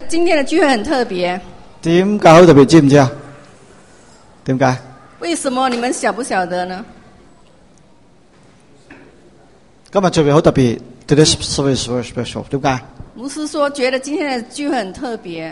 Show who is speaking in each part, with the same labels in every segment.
Speaker 1: 今天的聚會很特別。
Speaker 2: 點解好特別？知唔知啊？點解？
Speaker 1: 為什麼你們曉不曉得呢？
Speaker 2: 今日聚會好特別 ，Today's service very special。點解？
Speaker 1: 牧師說覺得今天的聚會很特別。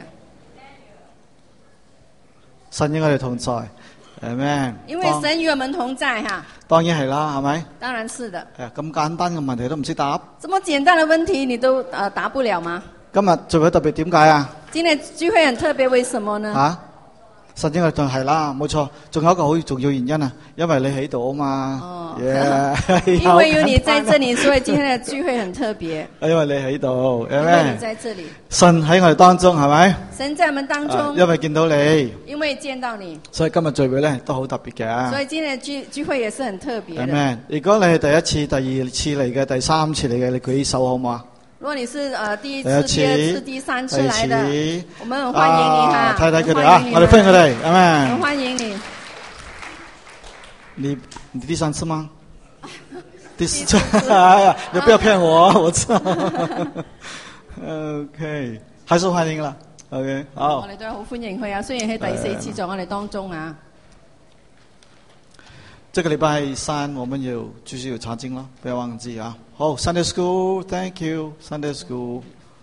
Speaker 2: 神與我哋同在，Amen。
Speaker 1: 因為神與我們同在哈。
Speaker 2: 當然係啦，係咪？
Speaker 1: 當然是的。
Speaker 2: 咁簡單嘅問題都唔識答。
Speaker 1: 這麼簡單的問題你都答不了嗎？
Speaker 2: 今日聚會特別點解啊？
Speaker 1: 今天聚會很特別，為什麼呢？
Speaker 2: 神與我哋同係啦，冇錯。仲有一個好重要原因啊，因為你喺度啊嘛。
Speaker 1: 因為有你在這裡，所以今天的聚會很特別。
Speaker 2: 因為你喺度，
Speaker 1: 因為你在這裡。
Speaker 2: 神喺我哋當中，係咪？
Speaker 1: 神在我們當中。
Speaker 2: 因為見到你。
Speaker 1: 因為見到你。所
Speaker 2: 以今日聚會咧都好特別嘅。
Speaker 1: 所以今天的聚會也是很特別的。
Speaker 2: Amen。如果你係第一次、第二次嚟嘅、第三次嚟嘅，你舉手好嗎？
Speaker 1: 如果你是第一次、第二次、第三次來的，我們很歡迎你哈！
Speaker 2: 睇睇佢哋啊，我哋歡迎佢哋，係咪？
Speaker 1: 很歡迎你。
Speaker 2: 你第三次嗎？第四次，哎呀，你不要騙我，我知道。OK， 還是歡迎啦。OK， 好。
Speaker 1: 我哋都好歡迎佢啊，雖然喺第四次在我哋當中啊。
Speaker 2: 這個禮拜三我們要繼續有查經咯，不要忘記啊。好 ，Sunday School，Thank you，Sunday School。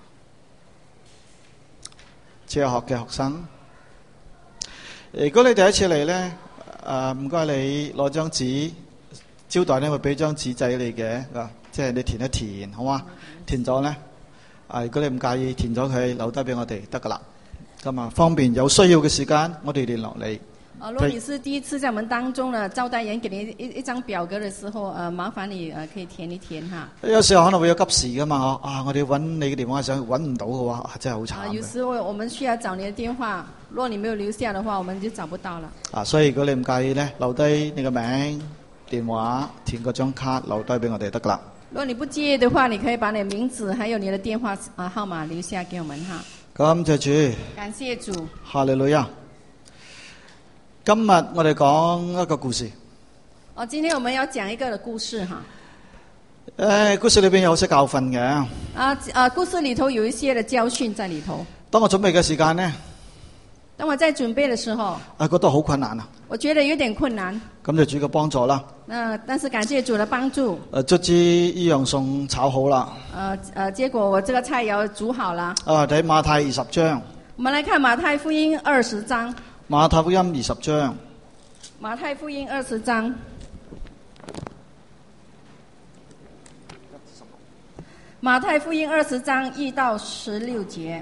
Speaker 2: 哲學嘅學生，如果你第一次嚟咧，唔該你攞張紙，招待咧會俾張紙仔你嘅，即係你填一填，好嗎？填咗咧，如果你唔介意，填咗佢留低俾我哋得噶啦。咁啊，方便有需要嘅時間，我哋聯絡你。
Speaker 1: 如果你是第一次在我們當中呢，招待員給你一張表格的時候，麻煩你可以填一填哈。
Speaker 2: 有時候可能會有急事噶嘛，我哋要揾你嘅電話上揾唔到嘅話，真係好慘。
Speaker 1: 有時候我們需要找你的電話，如果你沒有留下的話，我們就找不到了。
Speaker 2: 所以如果你唔介意呢，留低你嘅名、電話，填嗰張卡留低俾我哋得噶啦。
Speaker 1: 如果你不介意的話，你可以把你的名字還有你的電話號碼留下給我們哈。
Speaker 2: 感謝主。
Speaker 1: 感謝主。
Speaker 2: 哈利路亞。今日我哋講一個故事。
Speaker 1: 今天我們要講一個故事哈。
Speaker 2: 故事裏邊有些教訓嘅。
Speaker 1: 故事裏頭有一些的教訓在裏頭。
Speaker 2: 當我準備嘅時間呢，
Speaker 1: 當我在準備的時候，
Speaker 2: 覺得好困難啊。
Speaker 1: 我覺得有點困難。咁
Speaker 2: 就主嘅幫助啦。
Speaker 1: 但是感謝主的幫助。
Speaker 2: 卒之呢樣餸炒好啦。
Speaker 1: 結果我這個菜肴煮好了。
Speaker 2: 睇馬太20章。
Speaker 1: 我們來看馬太福音20章。
Speaker 2: 馬太福音20章。
Speaker 1: 馬太福音20章。馬太福音20章1到16節。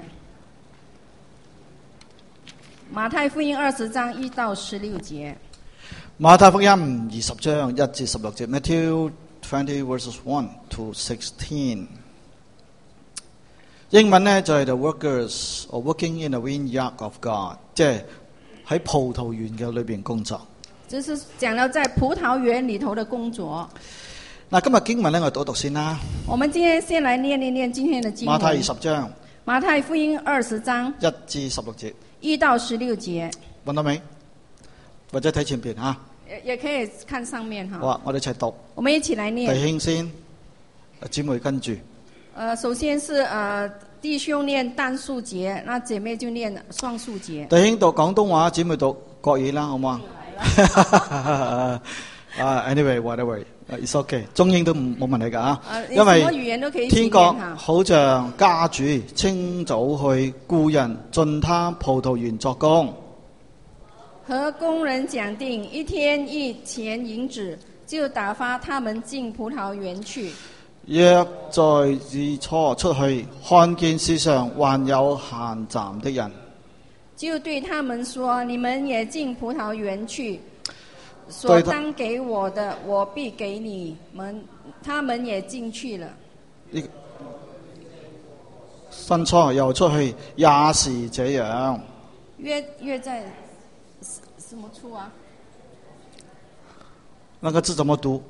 Speaker 1: 馬太福音20章1到16節。
Speaker 2: 馬太福音20章1至16節。Matthew 20 verses 1 to 16。英文呢就係 The workers are working in the vineyard of God， 即係喺葡萄園嘅裏邊工作。
Speaker 1: 就是講到在葡萄園裏頭的工作。
Speaker 2: 今日經文呢，我讀先啦。
Speaker 1: 我們今天先來念一念今天的經文。
Speaker 2: 馬太20章。
Speaker 1: 馬太福音20章
Speaker 2: 1至16節。
Speaker 1: 1到16節。
Speaker 2: 揾到未？或者睇前邊吓。
Speaker 1: 也可以看上面哈。
Speaker 2: 好啊，我哋一齊讀。
Speaker 1: 我們一起來念。
Speaker 2: 弟兄先，姊妹跟住。
Speaker 1: 首先是弟兄念單數節，那姐妹就念雙數節。
Speaker 2: 弟兄讀廣東話，姊妹讀國語啦，好嗎？Anyway whatever it's okay， 中英都冇問題噶啊。因為天國好像家主清早去僱人進他葡萄園作工，
Speaker 1: 和工人講定1天1錢銀子，就打發他們進葡萄園去。
Speaker 2: 約在日初出去，看見市上還有閒站的人，
Speaker 1: 就對他們說：你們也進葡萄園去，所當給我的，我必給你們。他們也進去了。
Speaker 2: 申初又出去，也是這樣。
Speaker 1: 約在什麼處啊？
Speaker 2: 那個字怎麼讀？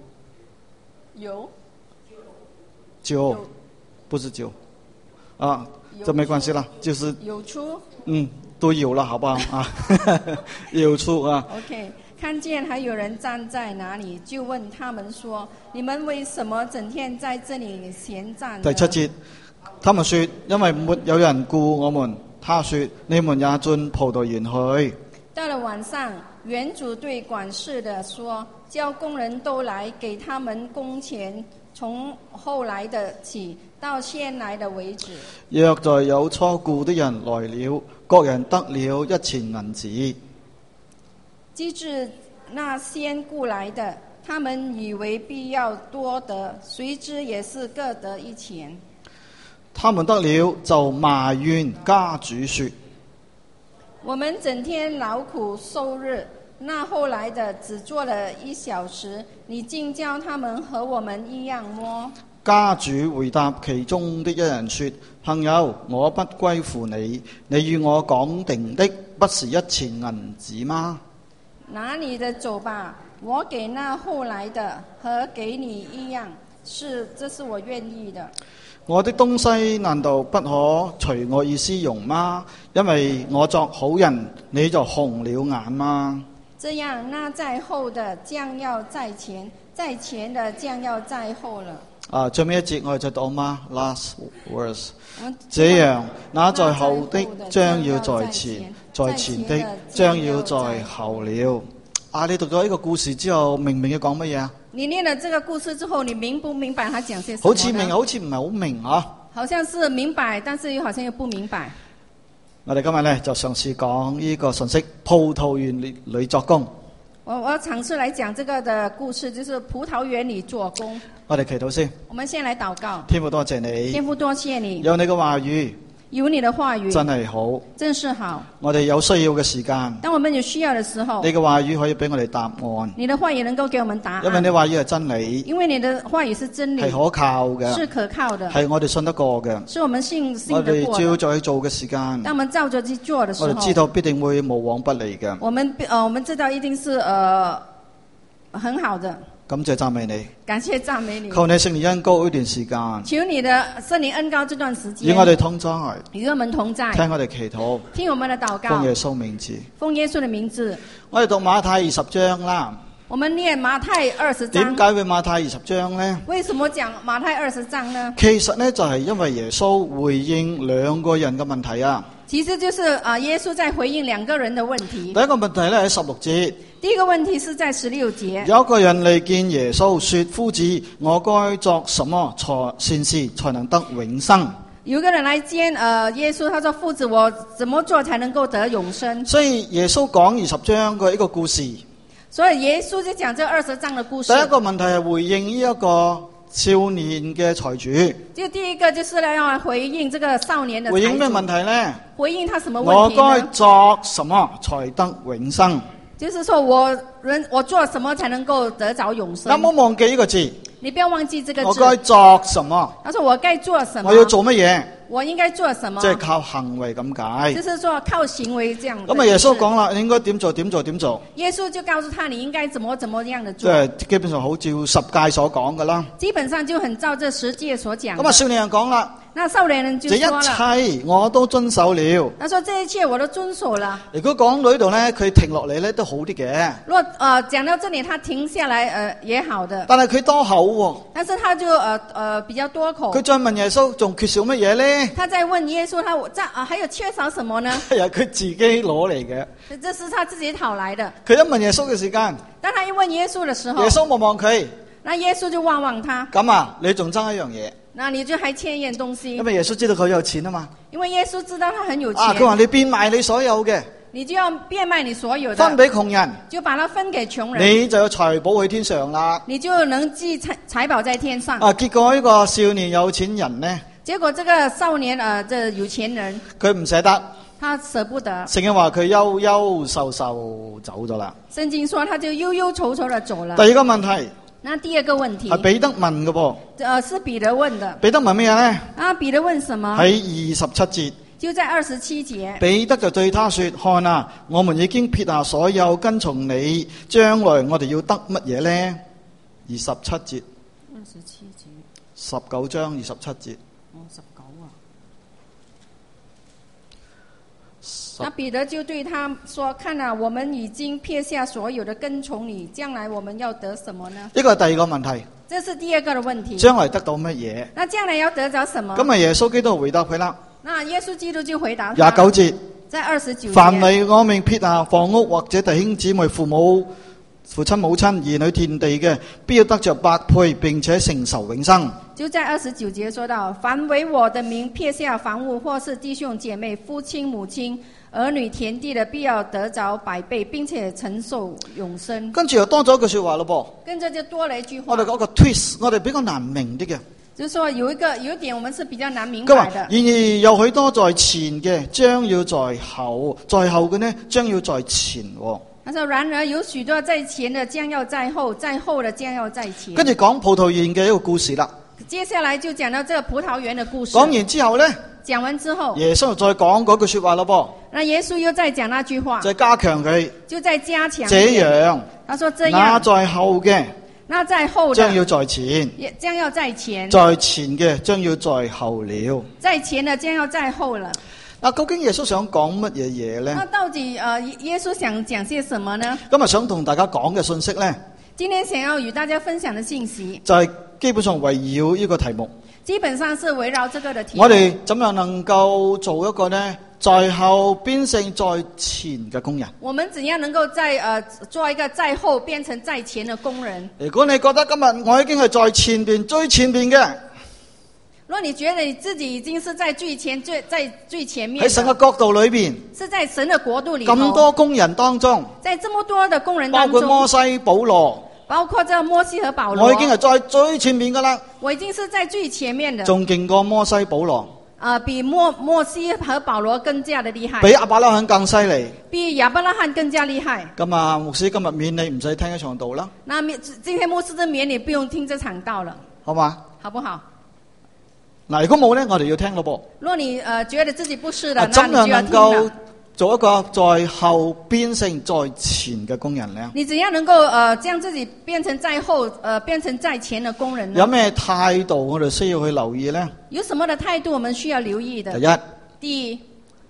Speaker 2: 酒，不是酒，這沒關係啦，就是
Speaker 1: 有出，
Speaker 2: 都有了，好不好啊？有出啊。
Speaker 1: OK， 看見還有人站在那裡，就問他們說：你們為什麼整天在這裡閒站呢？
Speaker 2: 第7節，他們說：因為沒有人僱我們。 他說：你們也進葡萄園去。
Speaker 1: 到了晚上，園主對管事的說：叫工人都來，給他們工錢，從後來的起到先來的為止。
Speaker 2: 約在有初僱的人來了，各人得了1錢銀子。
Speaker 1: 及至那先僱來的，他們以為必要多得，誰知也是各得1錢。
Speaker 2: 他們得了，就埋怨家主說：
Speaker 1: 我們整天勞苦受日，那後來的只做了1小時，你竟叫他們和我們一樣麼？
Speaker 2: 家主回答其中的一人說：朋友，我不歸附你，你與我講定的不是1錢銀子嗎？
Speaker 1: 拿你的走吧，我給那後來的和給你一樣，這是我願意的。
Speaker 2: 我的東西難道不可隨我意思用嗎？因為我作好人，你就紅了眼嗎？
Speaker 1: 這樣，那在後的將要在前，在前的將要在後了。
Speaker 2: 最尾一節我哋就讀嗎 ？Last verse。這樣，那在後的將要在前，在前的將要在後了。你讀咗呢個故事之後，明唔明佢講乜嘢啊？
Speaker 1: 你念了這個故事之後，你明不明白他講些什麼？
Speaker 2: 好似明，好似唔係好明啊。
Speaker 1: 好像是明白，但是又好像又不明白。
Speaker 2: 我哋今日呢，就嘗試講呢個信息：葡萄園裏作工。
Speaker 1: 我嘗試來講這個的故事，就是葡萄園裏做工。
Speaker 2: 我哋祈禱先。
Speaker 1: 我們先來禱告。
Speaker 2: 天父多謝你。
Speaker 1: 天父多謝你。
Speaker 2: 有你嘅話語。
Speaker 1: 有你的話語
Speaker 2: 真係好，
Speaker 1: 真是好。
Speaker 2: 我哋有需要嘅時間，
Speaker 1: 當我們有需要的時候，
Speaker 2: 你嘅話語可以俾我哋答案。
Speaker 1: 你的話語能夠給我們答案，
Speaker 2: 因為你話語係真理，
Speaker 1: 因為你的話語是真理，
Speaker 2: 係可靠嘅，
Speaker 1: 是可靠的，
Speaker 2: 係我哋信得過嘅，
Speaker 1: 是我們信得過的。
Speaker 2: 我哋照着去做嘅時間，
Speaker 1: 當我們照着去做的時候，
Speaker 2: 我哋知道必定會無往不利嘅。
Speaker 1: 我們知道一定是很好的。
Speaker 2: 感謝讚美你，
Speaker 1: 感謝讚美你。
Speaker 2: 求你聖靈恩膏呢段時間，
Speaker 1: 求你的聖靈恩膏這段時間，
Speaker 2: 與我哋同在，
Speaker 1: 與我們同在，
Speaker 2: 聽我哋祈禱，
Speaker 1: 聽我們的禱告，
Speaker 2: 奉耶穌名字，
Speaker 1: 奉耶穌的名字。
Speaker 2: 我哋讀馬太20章啦。
Speaker 1: 我們念馬太20章。
Speaker 2: 點解會馬太20章呢？
Speaker 1: 為什麼講馬太20章呢？
Speaker 2: 其實呢，就係因為耶穌回應2個人嘅問題啊。
Speaker 1: 其實就是耶穌在回應2個人的問題。
Speaker 2: 第一個問題呢，喺16節。
Speaker 1: 第一個問題是在16節。
Speaker 2: 有一個人嚟見耶穌，說：夫子，我該作什麼善事才能得永生？
Speaker 1: 有一個人來見耶穌，他說：夫子，我怎麼做才能夠得永生？
Speaker 2: 所以耶穌講20章嘅一個故事。
Speaker 1: 所以耶穌就講這20章的故事。
Speaker 2: 第一個問題係回應呢一個少年嘅財主。
Speaker 1: 就第一個就是要回應這個少年的財主。
Speaker 2: 回應咩問題呢？
Speaker 1: 回應他什麼問題呢？
Speaker 2: 我該作什麼才得永生？
Speaker 1: 就是說我做什麼才能夠得着永生？
Speaker 2: 有冇忘記呢個字？
Speaker 1: 你不要忘記這個字。
Speaker 2: 我該作什麼？
Speaker 1: 他說我該做什麼？
Speaker 2: 我要做乜嘢？
Speaker 1: 我應該做什麼？
Speaker 2: 即係靠行為咁解。
Speaker 1: 就是說靠行為這樣。
Speaker 2: 咁耶穌講啦，你應該點做？點做？點做？
Speaker 1: 耶穌就告訴他，你應該怎麼樣的
Speaker 2: 即
Speaker 1: 做。
Speaker 2: 係基本上好照10誡所講噶啦。
Speaker 1: 基本上就很照這10誡所講。
Speaker 2: 咁少年人講啦。
Speaker 1: 那少年人就說了，
Speaker 2: 這一切我都遵守了。
Speaker 1: 他說這一切我都遵守了。
Speaker 2: 如果講到呢度咧，佢停落嚟咧都好啲嘅。
Speaker 1: 如果講到這裡，他停下來也好的。
Speaker 2: 但係佢多口喎。
Speaker 1: 但是他就比較多口。
Speaker 2: 佢再問耶穌，仲缺少乜嘢咧？
Speaker 1: 他再問耶穌，還有缺少什麼呢？
Speaker 2: 係啊，佢自己攞嚟嘅。
Speaker 1: 這是他自己討來的。
Speaker 2: 佢一問耶穌嘅時間，
Speaker 1: 當他一問耶穌的時候，
Speaker 2: 耶穌望望佢。
Speaker 1: 那耶穌就望望他。
Speaker 2: 咁啊，你仲爭一樣嘢？
Speaker 1: 那你就還欠一樣東西。
Speaker 2: 因為耶穌知道佢有錢啊嘛。
Speaker 1: 因為耶穌知道他很有錢。
Speaker 2: 佢話你變賣你所有嘅，
Speaker 1: 你就要變賣你所有的，
Speaker 2: 分俾窮人，
Speaker 1: 就把它分給窮人，
Speaker 2: 你就有財寶喺天上啦。
Speaker 1: 你就能積財寶在天上。
Speaker 2: 結果呢個少年有錢人呢？
Speaker 1: 結果這個少年這有錢人，
Speaker 2: 佢唔捨得，
Speaker 1: 他捨不得。
Speaker 2: 聖經話佢憂憂愁愁走咗啦。
Speaker 1: 聖經說他就憂憂愁愁地走了。
Speaker 2: 第二個問題。
Speaker 1: 那第二個問題
Speaker 2: 係彼得問嘅噃，
Speaker 1: 是彼得問的。
Speaker 2: 彼得問咩嘢呢？
Speaker 1: 彼得問什麼？
Speaker 2: 喺27節，
Speaker 1: 就在27節。
Speaker 2: 彼得就對他說：看啊，我們已經撇下所有跟從你，將來我哋要得乜嘢呢？27節。27節。19章27節。19啊。
Speaker 1: 那彼得就對他說：看啊，我們已經撇下所有的跟從你，將來我們要得什麼呢？
Speaker 2: 呢個係第二個問題。
Speaker 1: 這是第二個的問題。
Speaker 2: 將來得到乜嘢？
Speaker 1: 那將來要得着什麼？
Speaker 2: 咁啊，耶穌基督回答佢啦。
Speaker 1: 那耶穌基督就回答他
Speaker 2: 29節，
Speaker 1: 在29
Speaker 2: 凡
Speaker 1: 節，
Speaker 2: 為我命撇下房屋或者弟兄姊妹、父親母親、兒女田地嘅，必要得着百倍，並且承受永生。
Speaker 1: 就在29節說到，凡為我的名撇下房屋或是弟兄姐妹、父親母親、兒女田地的，必要得着百倍，並且承受永生。
Speaker 2: 跟住又多咗一句說話咯
Speaker 1: 跟着就多了一句
Speaker 2: 噃，
Speaker 1: 話，
Speaker 2: 我哋講個 twist，我哋比較難明啲嘅。
Speaker 1: 就是說有一點我們是比較難明
Speaker 2: 佢話
Speaker 1: 白的。
Speaker 2: 然而有許多在前嘅，將要在後；在後嘅呢，將要在前。
Speaker 1: 他說：然而有許多在前的，將要在後；在後的，將要在前。
Speaker 2: 跟住講葡萄園嘅一個故事啦。
Speaker 1: 接下來就講到這個葡萄園的故事。
Speaker 2: 講完之後呢，
Speaker 1: 講完之後，
Speaker 2: 耶穌又再講嗰句說話咯噃，
Speaker 1: 那耶穌又再講那句話，
Speaker 2: 就係加強佢。
Speaker 1: 就在加強。
Speaker 2: 這樣，
Speaker 1: 他說這
Speaker 2: 那
Speaker 1: 樣，
Speaker 2: 在後嘅
Speaker 1: 那在後的
Speaker 2: 將要在前，
Speaker 1: 也將要在前，
Speaker 2: 在前嘅將要在後了。
Speaker 1: 在前的將要在後了。
Speaker 2: 嗱，究竟耶穌想講乜嘢嘢呢？
Speaker 1: 那到底耶穌想講些什麼呢？
Speaker 2: 今日想同大家講嘅信息呢，
Speaker 1: 今天想要與大家分享的信息，
Speaker 2: 就係基本上圍繞呢個題目。
Speaker 1: 基本上是圍繞這個的題目。
Speaker 2: 我哋怎樣能夠做一個呢，在後變成在前嘅工人？
Speaker 1: 我們怎樣能夠做一個在後變成在前的工人？
Speaker 2: 如果你覺得今日我已經係在前邊最前邊嘅，
Speaker 1: 如果你覺得你自己已經是在最前面的，
Speaker 2: 喺神嘅角度裏邊，
Speaker 1: 是在神的國度裏頭，
Speaker 2: 咁多工人當中，
Speaker 1: 在這麼多的工人
Speaker 2: 包
Speaker 1: 當中，
Speaker 2: 括摩西、保羅，
Speaker 1: 包括這摩西和保羅，
Speaker 2: 我已經係在最前面噶啦，
Speaker 1: 我已經是在最前面的，
Speaker 2: 仲勁過摩西、保羅，
Speaker 1: 比摩西和保羅更加的厲害，
Speaker 2: 比亞伯拉罕更犀利。
Speaker 1: 比亞伯拉罕更加厲害。
Speaker 2: 咁啊，牧師今日免你唔使聽一場道啦，
Speaker 1: 那今天牧師就免你不用聽這場道了，
Speaker 2: 好嘛？
Speaker 1: 好不好？
Speaker 2: 嗱，如果冇呢，我哋要聽咯噃。
Speaker 1: 如果你覺得自己不是的，
Speaker 2: 怎樣
Speaker 1: 那你就要聽
Speaker 2: 能夠
Speaker 1: 了。
Speaker 2: 做一個在後變成在前嘅工人呢？
Speaker 1: 你怎樣能夠將自己變成在後變成在前的工人呢？
Speaker 2: 有咩態度我哋需要去留意呢？
Speaker 1: 有什麼的態度我們需要留意的？第一，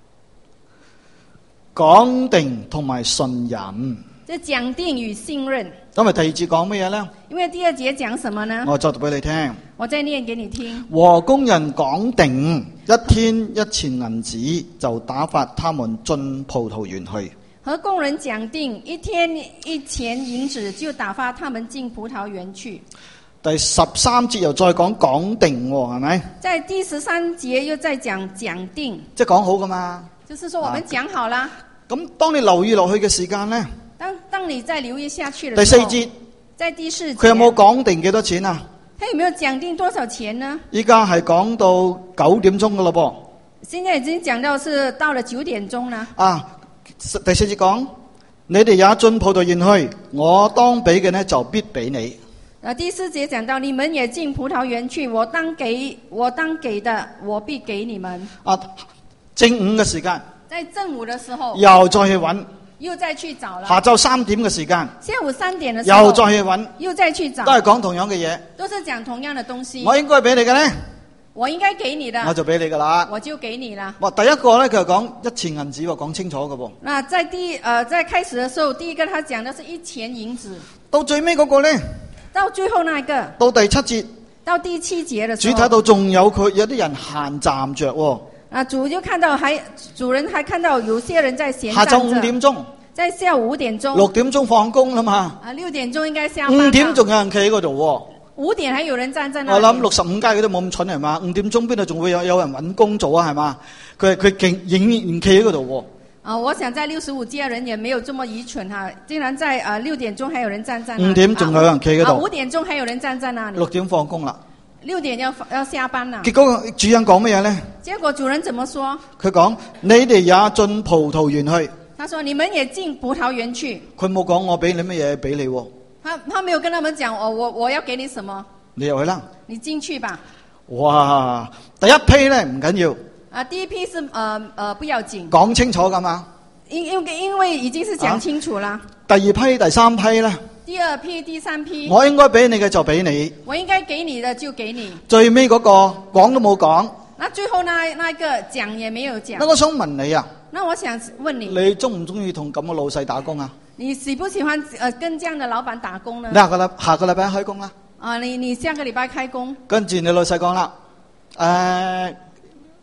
Speaker 2: 講定同埋信任。
Speaker 1: 就講定與信任。
Speaker 2: 咁咪第二節講乜嘢呢？
Speaker 1: 因為第二節講什麼呢？
Speaker 2: 我再讀俾你聽。
Speaker 1: 我再念給你聽。
Speaker 2: 和工人講定一天一錢銀子，就打發他們進葡萄園去。
Speaker 1: 和工人講定一天一錢銀子，就打發他們進葡萄園去。
Speaker 2: 第13節又再講定喎，係咪？
Speaker 1: 在第13節又再講定，
Speaker 2: 即係講好噶嘛？
Speaker 1: 就是說我們講好啦。
Speaker 2: 咁當你留意落去嘅時間呢？
Speaker 1: 當你再留意下去的時候，
Speaker 2: 第4節，
Speaker 1: 在第4節，
Speaker 2: 佢有冇講定幾多錢啊？
Speaker 1: 他有沒有講定多少錢呢？
Speaker 2: 依家係講到9點鐘噶咯噃。
Speaker 1: 現在已經講到是到了9點鐘啦。
Speaker 2: 第4節講，你哋也進葡萄園去，我當俾嘅呢就必俾你。
Speaker 1: 第4節講到，你們也進葡萄園去，我當給的，我必給你們。
Speaker 2: 正午嘅時間，
Speaker 1: 在正午的時候，
Speaker 2: 又再去揾。
Speaker 1: 又再去找了。
Speaker 2: 下晝3點嘅時間，
Speaker 1: 下午3點的時候，
Speaker 2: 又再去揾，
Speaker 1: 又再去找，
Speaker 2: 都係講同樣嘅嘢。
Speaker 1: 都是講同樣的東西。
Speaker 2: 我應該俾你嘅呢，
Speaker 1: 我應該給你的，
Speaker 2: 我就俾你噶啦。
Speaker 1: 我就給你啦。
Speaker 2: 第一個呢，佢係講一錢銀子喎，講清楚嘅噃。
Speaker 1: 那在在開始的時候，第一個他講的是一錢銀子。
Speaker 2: 到最尾嗰個呢，
Speaker 1: 到最後那一個，
Speaker 2: 到第7節，
Speaker 1: 到第7節的時候，
Speaker 2: 主睇到仲有啲人閒站着喎。
Speaker 1: 主就看到主人還看到有些人在閒站着。
Speaker 2: 下晝5點鐘。
Speaker 1: 在下午5點鐘。
Speaker 2: 6點鐘放工啦嘛。
Speaker 1: 6點鐘應該下班。
Speaker 2: 5點仲有人企喺嗰度喎。
Speaker 1: 5點還有人站在那裡。
Speaker 2: 我諗65街佢都冇咁蠢係嘛？5點鐘邊度仲會有人揾工做啊係嘛？佢仍然企喺嗰度喎。
Speaker 1: 我想在65街人也沒有這麼愚蠢哈，竟然在6點鐘還有人站在那裡。
Speaker 2: 5點仲有人企喺度。
Speaker 1: 5點鐘還有人站在那裡。
Speaker 2: 6點放工啦。
Speaker 1: 6點要下班啦。
Speaker 2: 結果主人講乜嘢呢？
Speaker 1: 結果主人怎麼說？
Speaker 2: 佢講：你哋也進葡萄園去。
Speaker 1: 他說：你們也進葡萄園去。
Speaker 2: 佢冇講我俾你乜嘢俾你。
Speaker 1: 他沒有跟他們講我要給你什麼。
Speaker 2: 你入去啦。
Speaker 1: 你進去吧。
Speaker 2: 哇！第一批呢唔緊要。
Speaker 1: 第一批是不要緊。
Speaker 2: 講清楚噶嘛？
Speaker 1: 因為已經是講清楚啦。
Speaker 2: 第2批、第3批呢？
Speaker 1: 第2批、第3批。
Speaker 2: 我應該俾你嘅就俾你。
Speaker 1: 我應該給你的就給你。
Speaker 2: 最尾嗰個講都冇講。
Speaker 1: 那最後那個講也沒有講。
Speaker 2: 那我想問你啊。
Speaker 1: 那我想問你。
Speaker 2: 你中唔中意同咁嘅老細打工啊？
Speaker 1: 你喜不喜歡跟這樣的老闆打工呢？
Speaker 2: 你下個禮拜開工啦。
Speaker 1: 你下個禮拜開工。
Speaker 2: 跟住你老細講啦，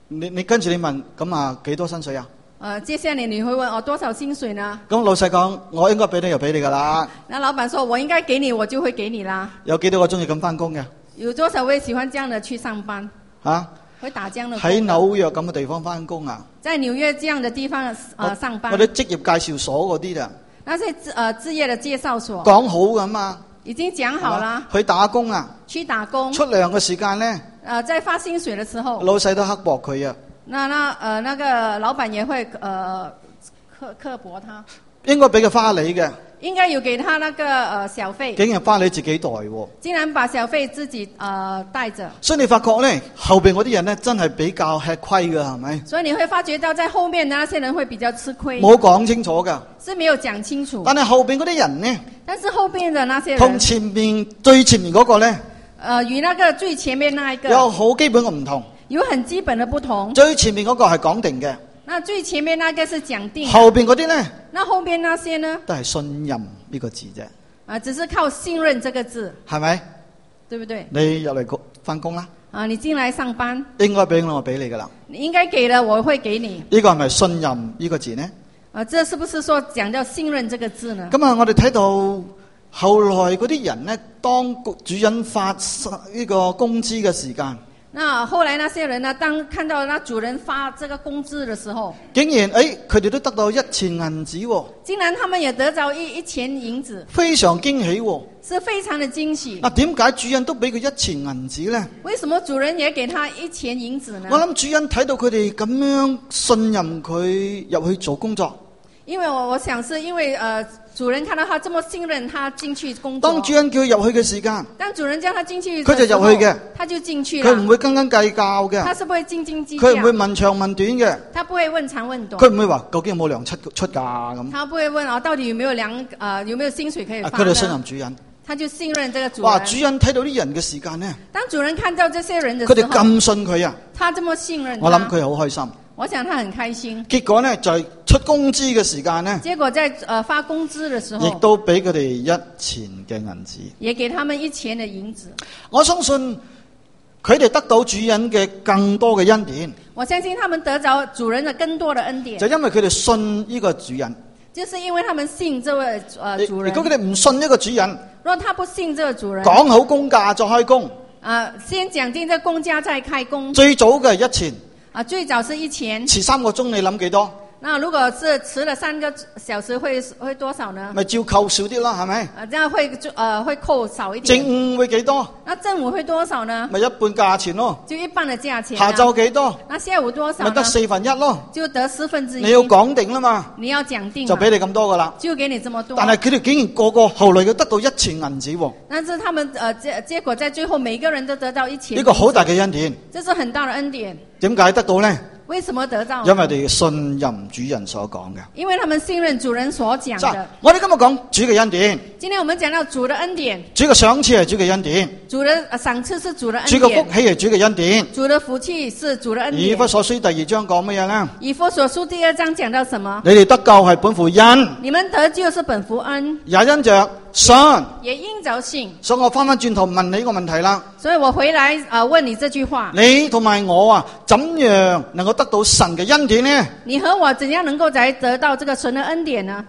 Speaker 2: 你跟住你問，咁啊幾多薪水啊？
Speaker 1: 接下來你會問我多少薪水呢？
Speaker 2: 咁老細講，我應該俾你就俾你噶啦。
Speaker 1: 那老闆說我應該給你，我就會給你啦。
Speaker 2: 有幾多個中意咁翻工嘅？
Speaker 1: 有多少位喜歡這樣的去上班？會打這樣的工？
Speaker 2: 喺紐約咁嘅地方翻工啊？
Speaker 1: 在紐約這樣的地方上班。
Speaker 2: 我哋職業介紹所嗰啲啊。
Speaker 1: 那些職業的介紹所。
Speaker 2: 講好㗎嘛。
Speaker 1: 已經講好了。
Speaker 2: 去打工啊。
Speaker 1: 去打工。
Speaker 2: 出糧嘅時間呢？
Speaker 1: 在發薪水的時候。
Speaker 2: 老細都刻薄佢啊。
Speaker 1: 那個老闆也會刻薄他。
Speaker 2: 應該俾佢花你嘅。
Speaker 1: 應該有給他那個小費。
Speaker 2: 竟然花你自己袋喎。
Speaker 1: 竟然把小費自己帶着。
Speaker 2: 所以你發覺咧，後邊嗰啲人咧真係比較吃虧㗎，係咪？所以
Speaker 1: 你會發覺到在後面的那些人會比較吃虧。
Speaker 2: 冇講清楚㗎。
Speaker 1: 是沒有講清楚。
Speaker 2: 但係後邊嗰啲人呢？
Speaker 1: 但是後邊的那些人。
Speaker 2: 同前面最前面嗰個咧？
Speaker 1: 與那個最前面那一個。
Speaker 2: 有好基本嘅唔同。
Speaker 1: 有很基本的不同。
Speaker 2: 最前面嗰個係講定嘅。
Speaker 1: 那最前面那個是講定。
Speaker 2: 後邊嗰啲呢？
Speaker 1: 那後邊那些呢？
Speaker 2: 都係信任呢個字啫。
Speaker 1: 只是靠信任這個字。係咪？對不對？
Speaker 2: 你入嚟翻工啦。
Speaker 1: 你進來上班。
Speaker 2: 應該俾我俾你噶啦。
Speaker 1: 你應該給了，我會給你。
Speaker 2: 呢個係咪信任呢個字呢？
Speaker 1: 這是不是說講到信任這個字呢？
Speaker 2: 咁啊，我哋睇到後來嗰啲人呢，當主人發呢個工資嘅時間。
Speaker 1: 那後來那些人呢，當看到那主人發這個工資的時候，
Speaker 2: 竟然佢哋都得到1錢銀子喎。
Speaker 1: 竟然他們也得到一錢銀子，
Speaker 2: 非常驚喜喎。
Speaker 1: 是非常的驚喜。
Speaker 2: 點解主人都俾佢1錢銀子呢？
Speaker 1: 為什麼主人也給他1錢銀子呢？
Speaker 2: 我諗主人睇到佢哋咁樣信任佢入去做工作。
Speaker 1: 因為我想是因為主人看到他這麼信任他進去工作。
Speaker 2: 當主人叫佢入去嘅時間，
Speaker 1: 當主人叫他進去，
Speaker 2: 佢就入去嘅，
Speaker 1: 他就進去了。
Speaker 2: 佢唔會斤斤計較嘅，
Speaker 1: 他是不會斤斤計較。
Speaker 2: 佢唔會問長問短嘅，
Speaker 1: 他不會問長問短。
Speaker 2: 佢唔會話究竟有冇糧出㗎咁。
Speaker 1: 他不會問到底有沒有有沒有薪水可以發。
Speaker 2: 佢哋信任主人。
Speaker 1: 他就信任這個主人。
Speaker 2: 哇！主人睇到啲人嘅時間呢？
Speaker 1: 當主人看到這些人的時候，
Speaker 2: 佢哋咁信佢啊！
Speaker 1: 他這麼信任他，
Speaker 2: 我諗佢好開心。
Speaker 1: 我想他很開心。
Speaker 2: 結果呢，就係出工資嘅時間呢，
Speaker 1: 結果在發工資的時候，
Speaker 2: 亦都俾佢哋1錢嘅銀子，
Speaker 1: 也給他們1錢的銀子。
Speaker 2: 我相信佢哋得到主人嘅更多嘅恩典。
Speaker 1: 我相信他們得着主人的更多的恩典，
Speaker 2: 就因為佢哋信呢個主人。
Speaker 1: 就是因為他們信這位主人。
Speaker 2: 如果佢哋唔信呢個主人，
Speaker 1: 如果他不信這個主人，
Speaker 2: 講好工價再開工。
Speaker 1: 先講定這個工價再開工。
Speaker 2: 最早嘅1錢。
Speaker 1: 最早是1錢。
Speaker 2: 遲3個鐘，你諗幾多？
Speaker 1: 那如果是遲了3個小時，會多少呢？
Speaker 2: 咪照扣少啲啦，係咪？
Speaker 1: 這樣會扣少一點。
Speaker 2: 正午會幾多？
Speaker 1: 那正午會多少呢？
Speaker 2: 咪一半價錢咯。
Speaker 1: 就一半的價錢。
Speaker 2: 下晝幾多？
Speaker 1: 那下午多少呢？
Speaker 2: 咪得1/4咯。
Speaker 1: 就得1/4。
Speaker 2: 你要講定啦嘛。
Speaker 1: 你要講定。
Speaker 2: 就俾你咁多噶啦。
Speaker 1: 就給你這麼多。
Speaker 2: 但係佢哋竟然個個後來要得到1錢銀子喎。
Speaker 1: 但是他們結果在最後每個人都得到1錢。
Speaker 2: 呢個好大嘅恩典。
Speaker 1: 這是很大的恩典。
Speaker 2: 點解得到呢？
Speaker 1: 為什麼得到？
Speaker 2: 因為佢哋信任主人所講嘅。
Speaker 1: 因為他們信任主人所講的。
Speaker 2: 我哋今日講主嘅恩典。
Speaker 1: 今天我們講到主的恩典。
Speaker 2: 主嘅賞賜係主嘅恩典。
Speaker 1: 主的賞賜是主的恩典。
Speaker 2: 主嘅福氣係主嘅恩典。
Speaker 1: 主的福氣是主的恩典。
Speaker 2: 以弗所書第2章講乜嘢呢？
Speaker 1: 以弗所書第2章講到什麼？
Speaker 2: 你哋得救係本乎恩。
Speaker 1: 你們得救是本乎恩。
Speaker 2: 也因着信。
Speaker 1: 也因着信。
Speaker 2: 所以我翻轉頭問你一個問題啦。
Speaker 1: 所以我回來問你這句話。
Speaker 2: 你同埋我啊，怎樣能夠得到神嘅恩典呢？
Speaker 1: 你和我怎樣能夠才得到這個神的恩典呢？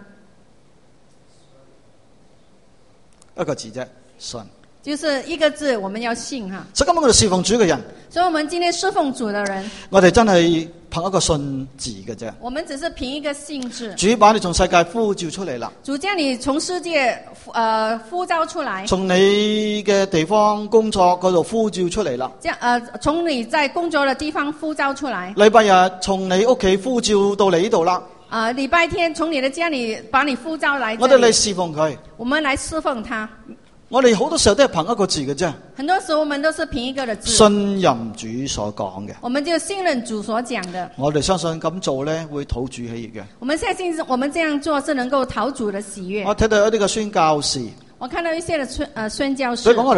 Speaker 2: 一個字啫，信。
Speaker 1: 就是一個字，我們要信哈。
Speaker 2: 所以今日我哋侍奉主嘅人，
Speaker 1: 所以我們今天侍奉主的人，
Speaker 2: 我哋真係憑一個信字嘅啫。
Speaker 1: 我們只是憑一個信字。
Speaker 2: 主把你從世界呼召出嚟啦。
Speaker 1: 主將你從世界呼召出來。從
Speaker 2: 你嘅地方工作嗰度呼召出嚟啦。
Speaker 1: 從你在工作的地方呼召出來。
Speaker 2: 禮拜日從你屋企呼召到你呢度啦。
Speaker 1: 禮拜天從你的家裏把你呼召來。
Speaker 2: 我哋嚟侍奉佢。
Speaker 1: 我們來侍奉他。
Speaker 2: 我哋好多時候都係憑一個字嘅啫。
Speaker 1: 很多時候我們都是憑一個的字。
Speaker 2: 信任主所講嘅。
Speaker 1: 我們就信任主所講的。我
Speaker 2: 哋相信咁做咧會討主喜悅嘅。
Speaker 1: 我們相信我們這樣做是能夠討主的喜悅。
Speaker 2: 我睇到一啲嘅宣教士。
Speaker 1: 我看到一些的宣教士。
Speaker 2: 所以講我哋講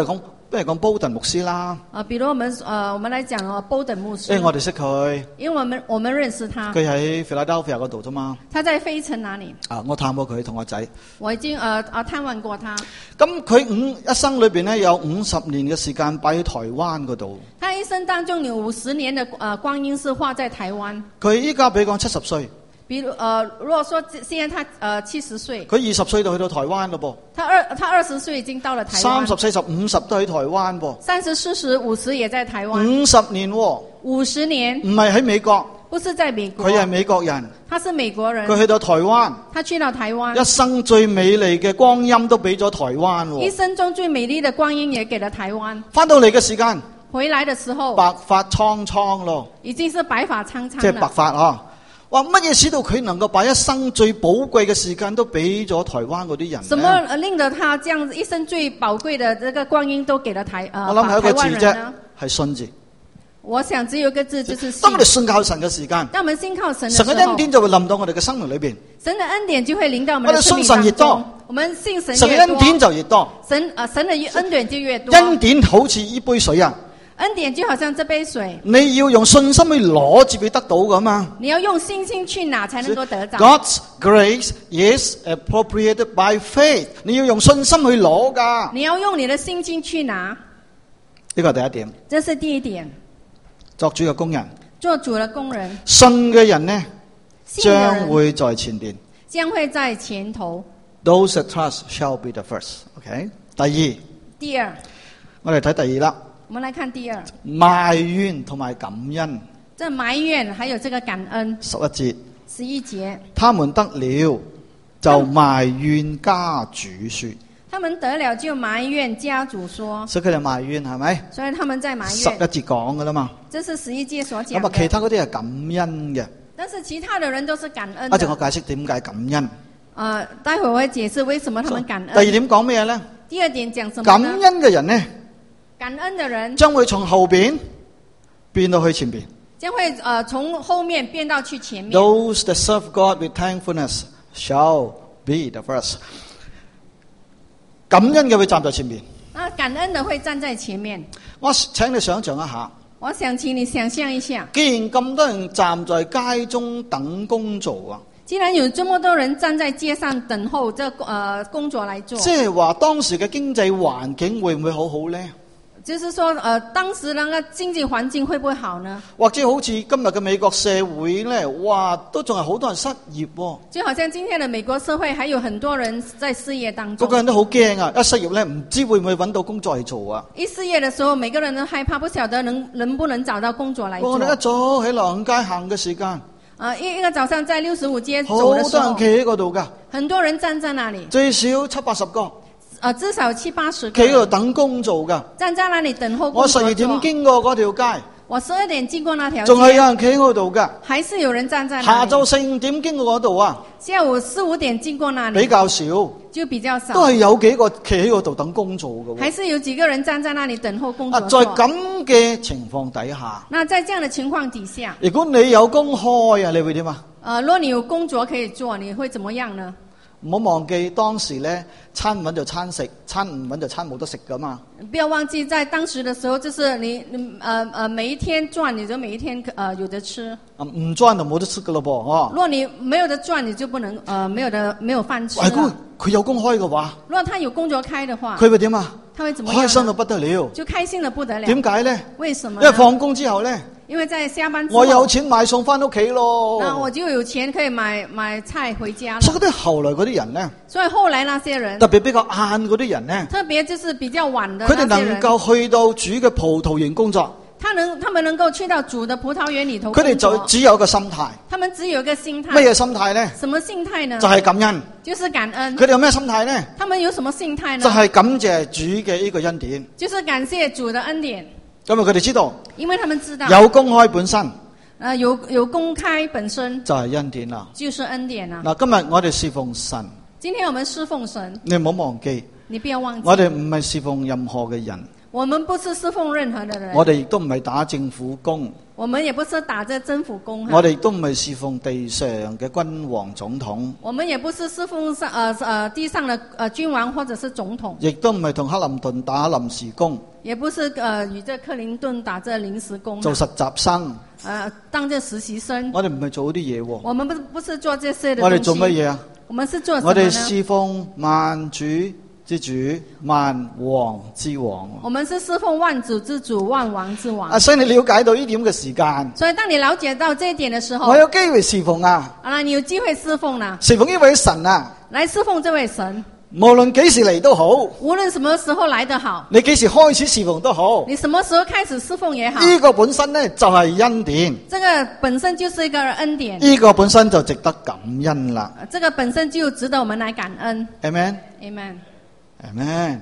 Speaker 2: 不如講波頓牧師啦。
Speaker 1: 比如我們來講波頓牧師，
Speaker 2: 我哋識佢，
Speaker 1: 因為我們認識他。
Speaker 2: 佢喺 Philadelphia 嗰度啫嘛。
Speaker 1: 他在費城那裡。
Speaker 2: 我探過佢同我仔。
Speaker 1: 我已經探望過他。
Speaker 2: 咁佢一生裏邊咧有50年嘅時間擺喺台灣嗰度。
Speaker 1: 他一生當中有50年的光陰是花在台灣。
Speaker 2: 佢依家比講70歲。
Speaker 1: 比如如果說現在他70歲，
Speaker 2: 佢20歲就去到台灣咯噃。
Speaker 1: 他20歲已經到了台灣。
Speaker 2: 30、40、50都喺台灣噃。
Speaker 1: 30、40、50也在台灣。
Speaker 2: 50年喎。
Speaker 1: 50年。
Speaker 2: 唔係喺美國。
Speaker 1: 不是在美國。
Speaker 2: 佢係美國人。
Speaker 1: 他是美國人。
Speaker 2: 佢去到台灣。
Speaker 1: 他去到台灣。
Speaker 2: 一生最美麗嘅光陰都俾咗台灣喎。
Speaker 1: 一生中最美麗的光陰也給了台灣。
Speaker 2: 翻到嚟嘅時間。
Speaker 1: 回來的時候。
Speaker 2: 白髮蒼蒼咯。已
Speaker 1: 經是白髮蒼蒼。
Speaker 2: 即係白髮啊。話乜嘢使到佢能夠把一生最寶貴嘅時間都俾咗台灣嗰啲人？什
Speaker 1: 麼令到他這樣子一生最寶貴的這個光陰都給了台
Speaker 2: 我諗係一個字啫，係信字。
Speaker 1: 我想只有一個字，就是信。
Speaker 2: 當我哋信靠神嘅時間，
Speaker 1: 當我們信靠神嘅時候，
Speaker 2: 神嘅恩典就會臨到我哋嘅生命裏邊。
Speaker 1: 神嘅恩典就會臨到我們嘅生命當中。
Speaker 2: 我哋信神越多，
Speaker 1: 我們信神
Speaker 2: 神嘅恩典就越多。
Speaker 1: 神嘅恩典就越多。
Speaker 2: 恩典好似呢杯水啊！
Speaker 1: 恩典就好像這杯水，
Speaker 2: 你要用信心去攞至會得到噶嘛？
Speaker 1: 你要用信心去拿才能夠得到。
Speaker 2: God's grace is appropriated by faith。你要用信心去攞噶。
Speaker 1: 你要用你的信心去拿。
Speaker 2: 呢個係第一點。
Speaker 1: 這是第一點。
Speaker 2: 作主嘅工人。
Speaker 1: 做主嘅工人。
Speaker 2: 信嘅人呢，將會在前邊。
Speaker 1: 將會在前頭。
Speaker 2: Those that trust shall be the first。OK。第二。我哋睇第二啦。
Speaker 1: 我們來看第二，
Speaker 2: 埋怨同埋感恩。
Speaker 1: 這埋怨還有這個感恩。
Speaker 2: 11
Speaker 1: 節，
Speaker 2: 他們得了就埋怨家主說。
Speaker 1: 他們得了就埋怨家主說。
Speaker 2: 所以佢哋埋怨係咪？
Speaker 1: 所以他們在埋怨。
Speaker 2: 11節講噶啦嘛。
Speaker 1: 這是11節所講。
Speaker 2: 咁啊，其他嗰啲係感恩嘅。
Speaker 1: 但是其他的人都是感恩的。
Speaker 2: 一陣我解釋點解感恩。
Speaker 1: 待會我會解釋為什麼他們感恩。
Speaker 2: 第二點講咩呢？
Speaker 1: 第二點講什麼呢？
Speaker 2: 感恩嘅人呢？
Speaker 1: 感恩的人
Speaker 2: 將會從後邊變到去前邊，
Speaker 1: 將會從後面變到去前面。
Speaker 2: Those that serve God with thankfulness shall be the first。感恩嘅會站在前面。
Speaker 1: 感恩的會站在前面。
Speaker 2: 我請你想象一下。
Speaker 1: 我想請你想象一下。
Speaker 2: 既然咁多人站在街中等工做啊。
Speaker 1: 既然有這麼多人站在街上等候這工作來做。
Speaker 2: 即係話當時嘅經濟環境會唔會好好呢？
Speaker 1: 就是說，當時那個經濟環境會不會好呢？
Speaker 2: 或者好似今日嘅美國社會呢，哇，都仲係好多人失業喎。
Speaker 1: 就好像今天的美國社會，還有很多人在失業當中。
Speaker 2: 個個人都好驚啊！一失業呢，唔知會唔會揾到工作去做啊？
Speaker 1: 一失業的時候，每個人都害怕，不曉得能不能找到工作來做。
Speaker 2: 我哋一早喺流行街行嘅時間，
Speaker 1: 一個早上在65街走的時候，
Speaker 2: 好多人企喺嗰度噶，
Speaker 1: 很多人站在那裡，
Speaker 2: 最少70-80個。
Speaker 1: 至少70-80個企
Speaker 2: 喺度等工做噶，
Speaker 1: 站在那裡等候工作。
Speaker 2: 我12點經過嗰條街，
Speaker 1: 我12點經過那條街，
Speaker 2: 仲係有人企喺嗰度噶，
Speaker 1: 還是有人站在那裡。
Speaker 2: 下晝4、5點經過嗰度啊，
Speaker 1: 下午4、5點經過那裡，
Speaker 2: 比較少，
Speaker 1: 就比較少，
Speaker 2: 都係有幾個企喺嗰度等工做嘅。
Speaker 1: 還是有幾個人站在那裡等候工作。
Speaker 2: 在咁嘅情況底下，
Speaker 1: 那在這樣的情況底下，
Speaker 2: 如果你有工開啊，你會點啊？
Speaker 1: 如果你有工作可以做，你會怎麼樣呢？
Speaker 2: 唔好忘記當時咧，餐唔穩就餐食，餐唔穩就餐冇得食噶嘛。
Speaker 1: 不要忘記，在當時的時候，就是你每一天賺，你就每一天有得吃。
Speaker 2: 唔賺就冇得吃噶咯噃，哦。
Speaker 1: 如果你沒有得賺，你就不能沒有飯吃。
Speaker 2: 如果佢有工開嘅話，
Speaker 1: 如果他有工作開的話，
Speaker 2: 佢會點啊？
Speaker 1: 他會怎麼樣？
Speaker 2: 開心到不得了，
Speaker 1: 就開心得不得了。
Speaker 2: 點解咧？
Speaker 1: 為什麼？
Speaker 2: 因為放工之後咧。
Speaker 1: 因為在下班之後，
Speaker 2: 我有錢買餸翻屋企咯。
Speaker 1: 那我就有錢可以買菜回家了。
Speaker 2: 所以嗰啲後來嗰啲人咧，
Speaker 1: 所以後來那些人，
Speaker 2: 特別比較晏嗰啲人咧，
Speaker 1: 特別就是比較晚的，
Speaker 2: 佢哋能夠去到主嘅葡萄園工作。
Speaker 1: 他們能夠去到主的葡萄園裏頭工作。
Speaker 2: 佢哋就只有一個心態。
Speaker 1: 他們只有一個心態。
Speaker 2: 咩嘢心態咧？
Speaker 1: 什麼心態呢？
Speaker 2: 就係感恩。
Speaker 1: 就是感恩。
Speaker 2: 佢哋有咩心態咧？
Speaker 1: 他們有什麼心態呢？
Speaker 2: 就係感謝主嘅呢個恩典。
Speaker 1: 就是感謝主的恩典。
Speaker 2: 咁啊，佢哋知道，
Speaker 1: 因為他們知道
Speaker 2: 有公開本身，
Speaker 1: 有公開本身
Speaker 2: 就係恩典啦，
Speaker 1: 就是恩典啦。
Speaker 2: 嗱，今日我哋侍奉神，
Speaker 1: 今天我們侍奉神，
Speaker 2: 你唔好忘記，
Speaker 1: 你不要忘記，
Speaker 2: 我哋唔係侍奉任何嘅人，
Speaker 1: 我們不是侍奉任何的人，
Speaker 2: 我哋亦都唔係打政府工，
Speaker 1: 我們也不是打着政府工。
Speaker 2: 我哋亦都唔係侍奉地上嘅君王總統。
Speaker 1: 我們也不是侍奉地上的君王或者是總統。
Speaker 2: 亦都唔係同克林頓打臨時工。
Speaker 1: 也不是與這克林頓打這臨時工。
Speaker 2: 做實習生。
Speaker 1: 當這實習生。
Speaker 2: 我哋唔係做啲嘢喎。
Speaker 1: 我們不是做這些的東西。
Speaker 2: 我哋做乜嘢啊？
Speaker 1: 我們是做什麼呢？
Speaker 2: 我哋侍奉萬主之主，萬王之王。
Speaker 1: 我們是侍奉萬主之主，萬王之王。
Speaker 2: 所以你了解到呢點嘅時間。
Speaker 1: 所以當你了解到這一點的時候，
Speaker 2: 我有機會侍奉啊。
Speaker 1: 你有機會侍奉啦。
Speaker 2: 侍奉呢位神啊。
Speaker 1: 來侍奉這位神。
Speaker 2: 無論幾時嚟都好。
Speaker 1: 無論什麼時候來都好。
Speaker 2: 你幾時開始侍奉都好。
Speaker 1: 你什麼時候開始侍奉也好。
Speaker 2: 呢個本身呢就係恩典。
Speaker 1: 這個本身就是一個恩典。
Speaker 2: 呢個本身就值得感恩啦。
Speaker 1: 這個本身就值得我們來感恩。
Speaker 2: Amen。
Speaker 1: Amen。
Speaker 2: Amen。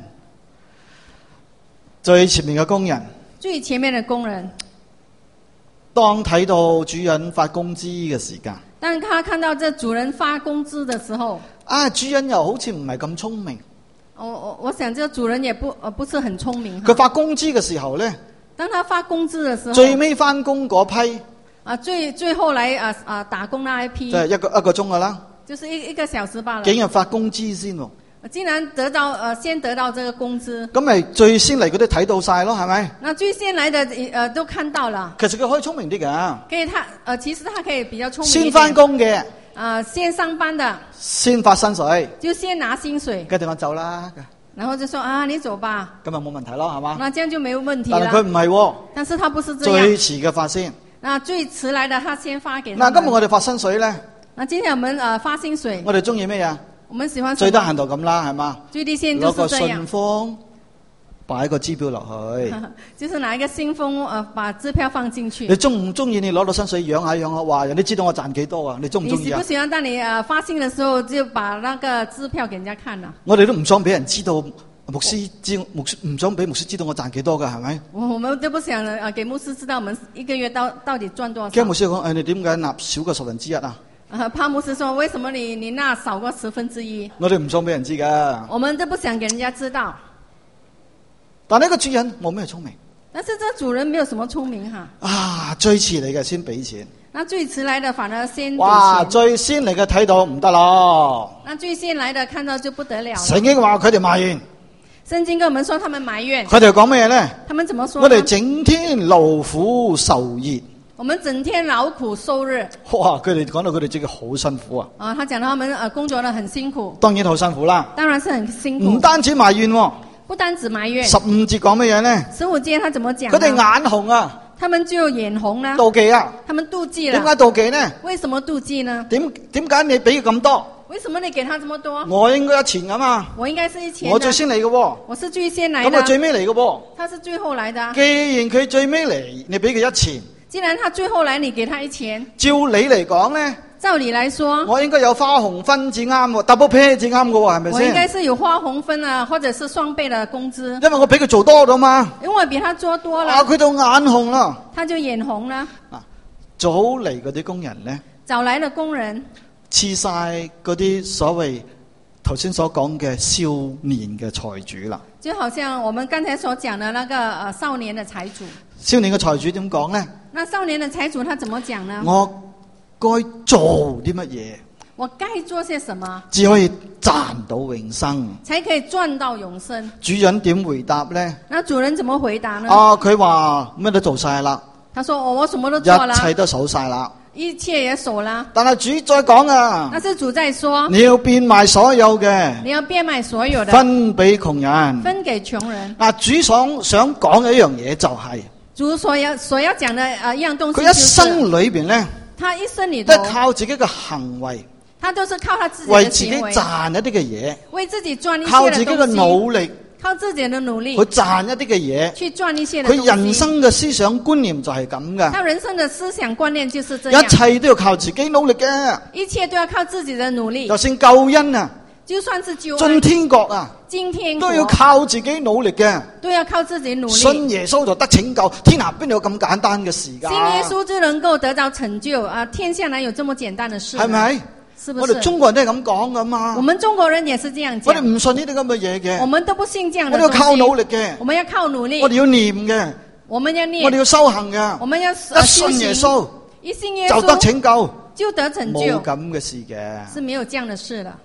Speaker 2: 最前面嘅工人。
Speaker 1: 最前面的工人。
Speaker 2: 當睇到主人發工資嘅時間。
Speaker 1: 當他看到這主人發工資的時候。
Speaker 2: 主人又好似唔係咁聰明。
Speaker 1: 我想這個主人也不是很聰明。
Speaker 2: 佢發工資嘅時候呢，
Speaker 1: 當他發工資的時候，
Speaker 2: 最尾翻工嗰批，
Speaker 1: 最後來打工那一批，
Speaker 2: 就係一個鐘噶啦，
Speaker 1: 就是一個小時罷了。
Speaker 2: 竟然發工資先喎，
Speaker 1: 竟然先得到這個工資，
Speaker 2: 咁咪最先嚟嗰啲睇到晒咯，係咪？
Speaker 1: 那最先來的都看到了。
Speaker 2: 其實佢可以聰明啲噶，
Speaker 1: 其實他可以比較聰明。
Speaker 2: 先翻工嘅。
Speaker 1: 先上班的，
Speaker 2: 先發薪水，
Speaker 1: 就先拿薪水，
Speaker 2: 跟住我走啦。
Speaker 1: 然後就說你走吧，
Speaker 2: 咁咪冇問題咯，係嘛？
Speaker 1: 那這樣就沒有問題了。
Speaker 2: 但係佢唔係喎，
Speaker 1: 但是他不是這樣，
Speaker 2: 最遲嘅發先。
Speaker 1: 那最遲來的他先發給他們。
Speaker 2: 嗱，今日我哋發薪水咧，
Speaker 1: 那今天我們發薪水，
Speaker 2: 我哋中意咩呀？
Speaker 1: 我們喜歡
Speaker 2: 最低限度咁啦，係嘛？
Speaker 1: 最低限就是這樣。
Speaker 2: 攞個信封，擺個支票落去，
Speaker 1: 就是拿一個信封，把支票放進去。
Speaker 2: 你中唔中意你攞到薪水養下養下，話人哋知道我賺幾多啊？你中唔中意啊？
Speaker 1: 你喜不喜歡當你發薪的時候就把那個支票給人家看了？
Speaker 2: 我哋都唔想俾人知道，牧師唔想俾牧師知道我賺幾多噶，係咪？
Speaker 1: 我們都不想給牧師知道我們一個月到底賺多少。
Speaker 2: 驚牧師講，你點解納少過1/10啊？
Speaker 1: 怕牧師說，為什麼你納少過1/10？
Speaker 2: 我哋唔想俾人知噶。
Speaker 1: 我們都不想給人家知道。
Speaker 2: 但呢個主人冇咩聰明，
Speaker 1: 但是這主人沒有什麼聰明哈。
Speaker 2: 最遲嚟嘅先俾錢，
Speaker 1: 那最遲來的反而先俾錢。
Speaker 2: 哇，最先嚟嘅睇到唔得咯。
Speaker 1: 那最先來的看到就不得了。
Speaker 2: 聖經話佢哋埋怨，
Speaker 1: 聖經跟我們說他們埋怨。
Speaker 2: 佢哋講咩咧？
Speaker 1: 他們怎麼說？
Speaker 2: 我哋整天勞苦受熱。
Speaker 1: 我們整天勞苦受熱。
Speaker 2: 哇！佢哋講到佢哋自己好辛苦啊。
Speaker 1: 他講到他們工作得很辛苦。
Speaker 2: 當然好辛苦啦。
Speaker 1: 當然是很辛苦。
Speaker 2: 唔單止埋怨喎。
Speaker 1: 不單止埋怨。
Speaker 2: 15節講乜嘢呢
Speaker 1: ？15節他怎麼講？
Speaker 2: 佢哋眼紅啊！
Speaker 1: 他們就眼紅啦。
Speaker 2: 妒忌啊！
Speaker 1: 他們妒忌了。
Speaker 2: 點解妒忌呢？
Speaker 1: 為什麼妒忌呢？
Speaker 2: 點解你俾佢咁多？
Speaker 1: 為什麼你給他這麼多？
Speaker 2: 我應該1000噶嘛。
Speaker 1: 我應該是1000。
Speaker 2: 我最先嚟嘅喎。
Speaker 1: 我是最先嚟的。
Speaker 2: 咁我最尾嚟嘅喎。
Speaker 1: 他是最後來的。
Speaker 2: 既然佢最尾嚟，你俾佢1000。
Speaker 1: 既然他最後來，你給他1000。
Speaker 2: 照你嚟講呢？
Speaker 1: 照理來說，
Speaker 2: 我應該有花紅分至啱喎 ，double pay 至啱嘅喎，係咪先？
Speaker 1: 我應該是有花紅分啊，或者是雙倍的工資。
Speaker 2: 因為我比佢做多咗嘛。
Speaker 1: 因為我比他做多了。
Speaker 2: 佢就眼紅啦。
Speaker 1: 他就眼紅啦。
Speaker 2: 早嚟嗰啲工人呢？
Speaker 1: 早來的工人。似
Speaker 2: 晒嗰啲所謂頭先所講嘅少年嘅財主啦。
Speaker 1: 就好像我們剛才所講的那個少年的財主。
Speaker 2: 少年嘅財主點講呢？
Speaker 1: 那少年的財主他怎麼講呢？
Speaker 2: 我該做啲乜嘢？
Speaker 1: 我該做些什麼？
Speaker 2: 只可以賺到永生，
Speaker 1: 才可以賺到永生。
Speaker 2: 主人點回答呢？
Speaker 1: 那主人怎麼回答呢？
Speaker 2: 佢話咩都做晒啦。
Speaker 1: 他說我什麼都做了，
Speaker 2: 一切都守晒啦，
Speaker 1: 一切也守啦。
Speaker 2: 但係主再講啊，
Speaker 1: 那是主在說，
Speaker 2: 你要變賣所有嘅，
Speaker 1: 你要變賣所有的，
Speaker 2: 分俾窮人，
Speaker 1: 分給窮人。
Speaker 2: 主想講嘅一樣嘢就係，
Speaker 1: 主所要講的一樣東西，
Speaker 2: 佢一生裏邊咧。
Speaker 1: 他一生裏頭
Speaker 2: 都係靠自己嘅行為，
Speaker 1: 他都是靠他自己
Speaker 2: 為自己
Speaker 1: 的行為，
Speaker 2: 賺一啲嘅嘢，
Speaker 1: 為自己賺一些的東西，
Speaker 2: 靠自己嘅努力，
Speaker 1: 靠自己的努力
Speaker 2: 去賺一啲嘅嘢，
Speaker 1: 去賺一些的東西。
Speaker 2: 佢人生嘅思想觀念就係咁嘅，
Speaker 1: 他人生的思想觀念就是這樣，
Speaker 2: 一切都要靠自己努力嘅，
Speaker 1: 一切都要靠自己的努力。
Speaker 2: 就算救恩啊，
Speaker 1: 就算是救恩，
Speaker 2: 進天國啊，
Speaker 1: 進天國
Speaker 2: 都要靠自己努力嘅，
Speaker 1: 都要靠自己努力。
Speaker 2: 信耶穌就得拯救，天下邊有咁簡單嘅事㗎？
Speaker 1: 信耶穌就能夠得到成就啊！天下哪有這麼簡單的事？
Speaker 2: 係咪？
Speaker 1: 是不是？
Speaker 2: 我哋中國人都係咁講㗎嘛。
Speaker 1: 我們中國人也是這樣講。
Speaker 2: 我哋唔信呢啲咁嘅嘢嘅。
Speaker 1: 我們都不信這樣的東西。
Speaker 2: 我哋要靠努力嘅。
Speaker 1: 我們要靠努力。
Speaker 2: 我哋要念嘅。
Speaker 1: 我們要念，
Speaker 2: 我哋要修行嘅，
Speaker 1: 我們要
Speaker 2: 一信耶穌
Speaker 1: 一信耶
Speaker 2: 就得
Speaker 1: 穌
Speaker 2: 拯救，
Speaker 1: 就得拯救，
Speaker 2: 冇咁嘅事嘅。
Speaker 1: 是沒有這樣的事的。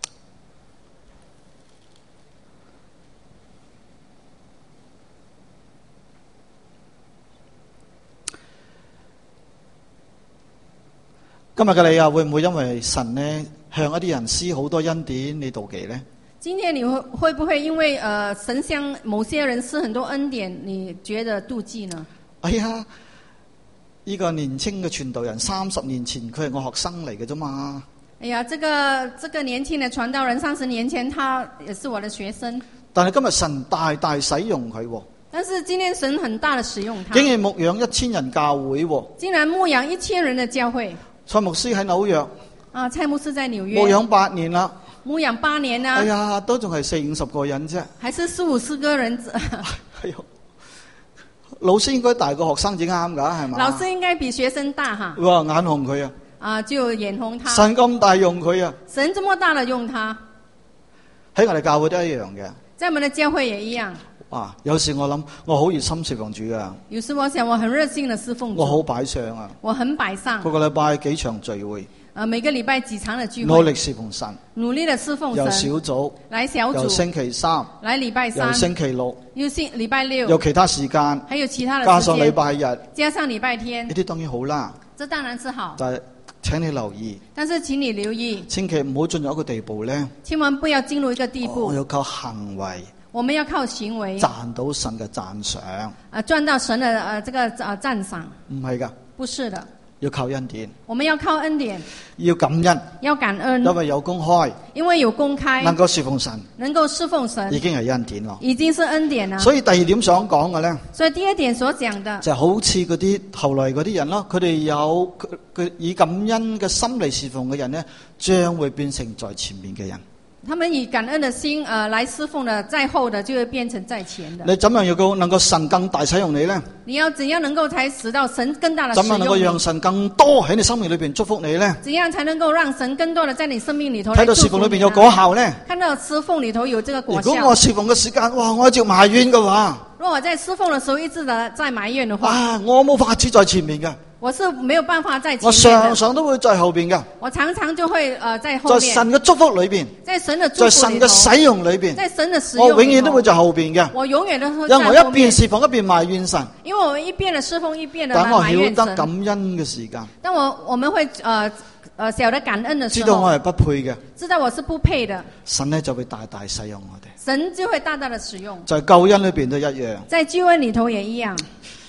Speaker 2: 今日嘅你啊，會唔會因為神呢向一啲人施好多恩典，你妒忌呢？
Speaker 1: 今天你會不會因為神向某些人施很多恩典，你覺得妒忌呢？
Speaker 2: 哎呀，呢個年輕嘅傳道人30年前佢係我學生嚟嘅啫嘛。
Speaker 1: 哎呀，這個年輕的傳道人30年前他也是我的學生，
Speaker 2: 但係今日神大大使用佢喎，
Speaker 1: 但是今天神很大的使用他，
Speaker 2: 竟然牧養1000人教會喎。
Speaker 1: 竟然牧養1000人的教會。
Speaker 2: 蔡牧師喺紐約
Speaker 1: 啊，蔡牧師在紐約
Speaker 2: 牧養8年啦，
Speaker 1: 牧養8年啊，
Speaker 2: 哎呀，都仲係40-50個人啫。
Speaker 1: 還是40-50個人。
Speaker 2: 哎呦，老師應該大過學生至啱㗎，係嘛？
Speaker 1: 老師應該比學生大哈。
Speaker 2: 哇，眼紅佢啊！
Speaker 1: 啊，就眼紅他。
Speaker 2: 神咁大用佢啊！
Speaker 1: 神這麼大的用他，
Speaker 2: 喺我哋教會都一樣嘅。
Speaker 1: 在我們的教會也一樣。
Speaker 2: 啊，有時我諗我好熱心侍奉主噶。
Speaker 1: 有時我想我很熱心的侍奉主。
Speaker 2: 我好擺上啊。
Speaker 1: 我很擺上。
Speaker 2: 個個禮拜幾場聚會。
Speaker 1: 每個禮拜幾場的聚會。
Speaker 2: 努力侍奉神。
Speaker 1: 努力的侍奉神。
Speaker 2: 由小組。
Speaker 1: 來小組。
Speaker 2: 由星期3。
Speaker 1: 來禮拜3。
Speaker 2: 由星期6。
Speaker 1: 又禮拜6。
Speaker 2: 有其他時間。
Speaker 1: 還有其他的時間。
Speaker 2: 加上禮拜日。
Speaker 1: 加上禮拜天。
Speaker 2: 呢啲當然好啦。
Speaker 1: 這當然是好。
Speaker 2: 但係請你留意。
Speaker 1: 但是請你留意。
Speaker 2: 千祈唔好進入一個地步咧。
Speaker 1: 千萬不要進入一個地步。
Speaker 2: 我要靠行為。
Speaker 1: 我們要靠行為
Speaker 2: 賺到神嘅讚賞，
Speaker 1: 賺到神的這個讚賞。
Speaker 2: 唔係噶，
Speaker 1: 不是的，
Speaker 2: 要靠恩典。
Speaker 1: 我們要靠恩典，
Speaker 2: 要感恩，
Speaker 1: 要感恩，
Speaker 2: 因為有公開，
Speaker 1: 因為有公開，
Speaker 2: 能夠侍奉神，
Speaker 1: 能夠侍奉神，
Speaker 2: 已經係恩典咯，
Speaker 1: 已經是恩典啦。
Speaker 2: 所以第二點想講嘅咧，
Speaker 1: 所以第二點所講的，
Speaker 2: 就好似嗰啲後來嗰啲人咯，佢哋有佢以感恩嘅心嚟侍奉嘅人咧，將會變成在前面嘅人。
Speaker 1: 他們以感恩的心來侍奉的，在後的就會變成在前的。
Speaker 2: 你怎樣要能夠神更大使用你呢？
Speaker 1: 你要怎樣能夠才使到神更大的使用你？
Speaker 2: 怎樣能夠讓神更多喺你生命裏邊祝福你呢？
Speaker 1: 怎樣才能夠讓神更多的在你生命裏頭
Speaker 2: 睇到侍奉裏邊有果效呢？
Speaker 1: 看到侍奉裏頭有這個果效。
Speaker 2: 如果我侍奉嘅時間，哇，我一直埋怨嘅話，
Speaker 1: 如果我在侍奉的時候一直的在埋怨的話，
Speaker 2: 啊，我冇法子在前面嘅。
Speaker 1: 我是沒有辦法在前面的。
Speaker 2: 我常常都會在後邊嘅。
Speaker 1: 我常常就會在後面。
Speaker 2: 在神嘅祝福裏邊。
Speaker 1: 在神的祝福裏頭。
Speaker 2: 在神嘅使用裏邊。
Speaker 1: 在神的使用裏頭。
Speaker 2: 我永遠都會在後邊嘅。
Speaker 1: 我永遠都會在後面。
Speaker 2: 因為我一邊侍奉一邊埋怨神。
Speaker 1: 因為我一邊的侍奉一邊的埋怨神。
Speaker 2: 但我曉得感恩嘅時間。
Speaker 1: 但我們會曉得感恩的時候。
Speaker 2: 知道我係不配嘅。
Speaker 1: 知道我是不配的。
Speaker 2: 神呢就會大大使用我哋。
Speaker 1: 神就會大大的使用。
Speaker 2: 在救恩裏邊都一樣。
Speaker 1: 在救恩裏頭也一樣。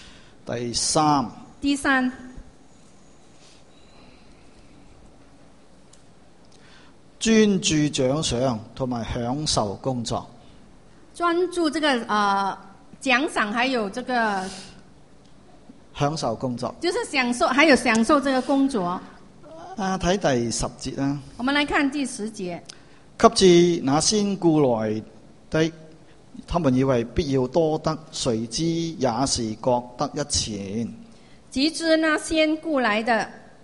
Speaker 1: 第三。
Speaker 2: 專注獎賞同埋享受工作，
Speaker 1: 專注這個獎賞，還有這個
Speaker 2: 享受工作，
Speaker 1: 就是享受，還有享受這個工作。
Speaker 2: 睇第10節啦。
Speaker 1: 我們來看第10節。
Speaker 2: 及至那先雇來的，他們以為必要多得，誰知也是各得一錢。
Speaker 1: 及至那先雇來的，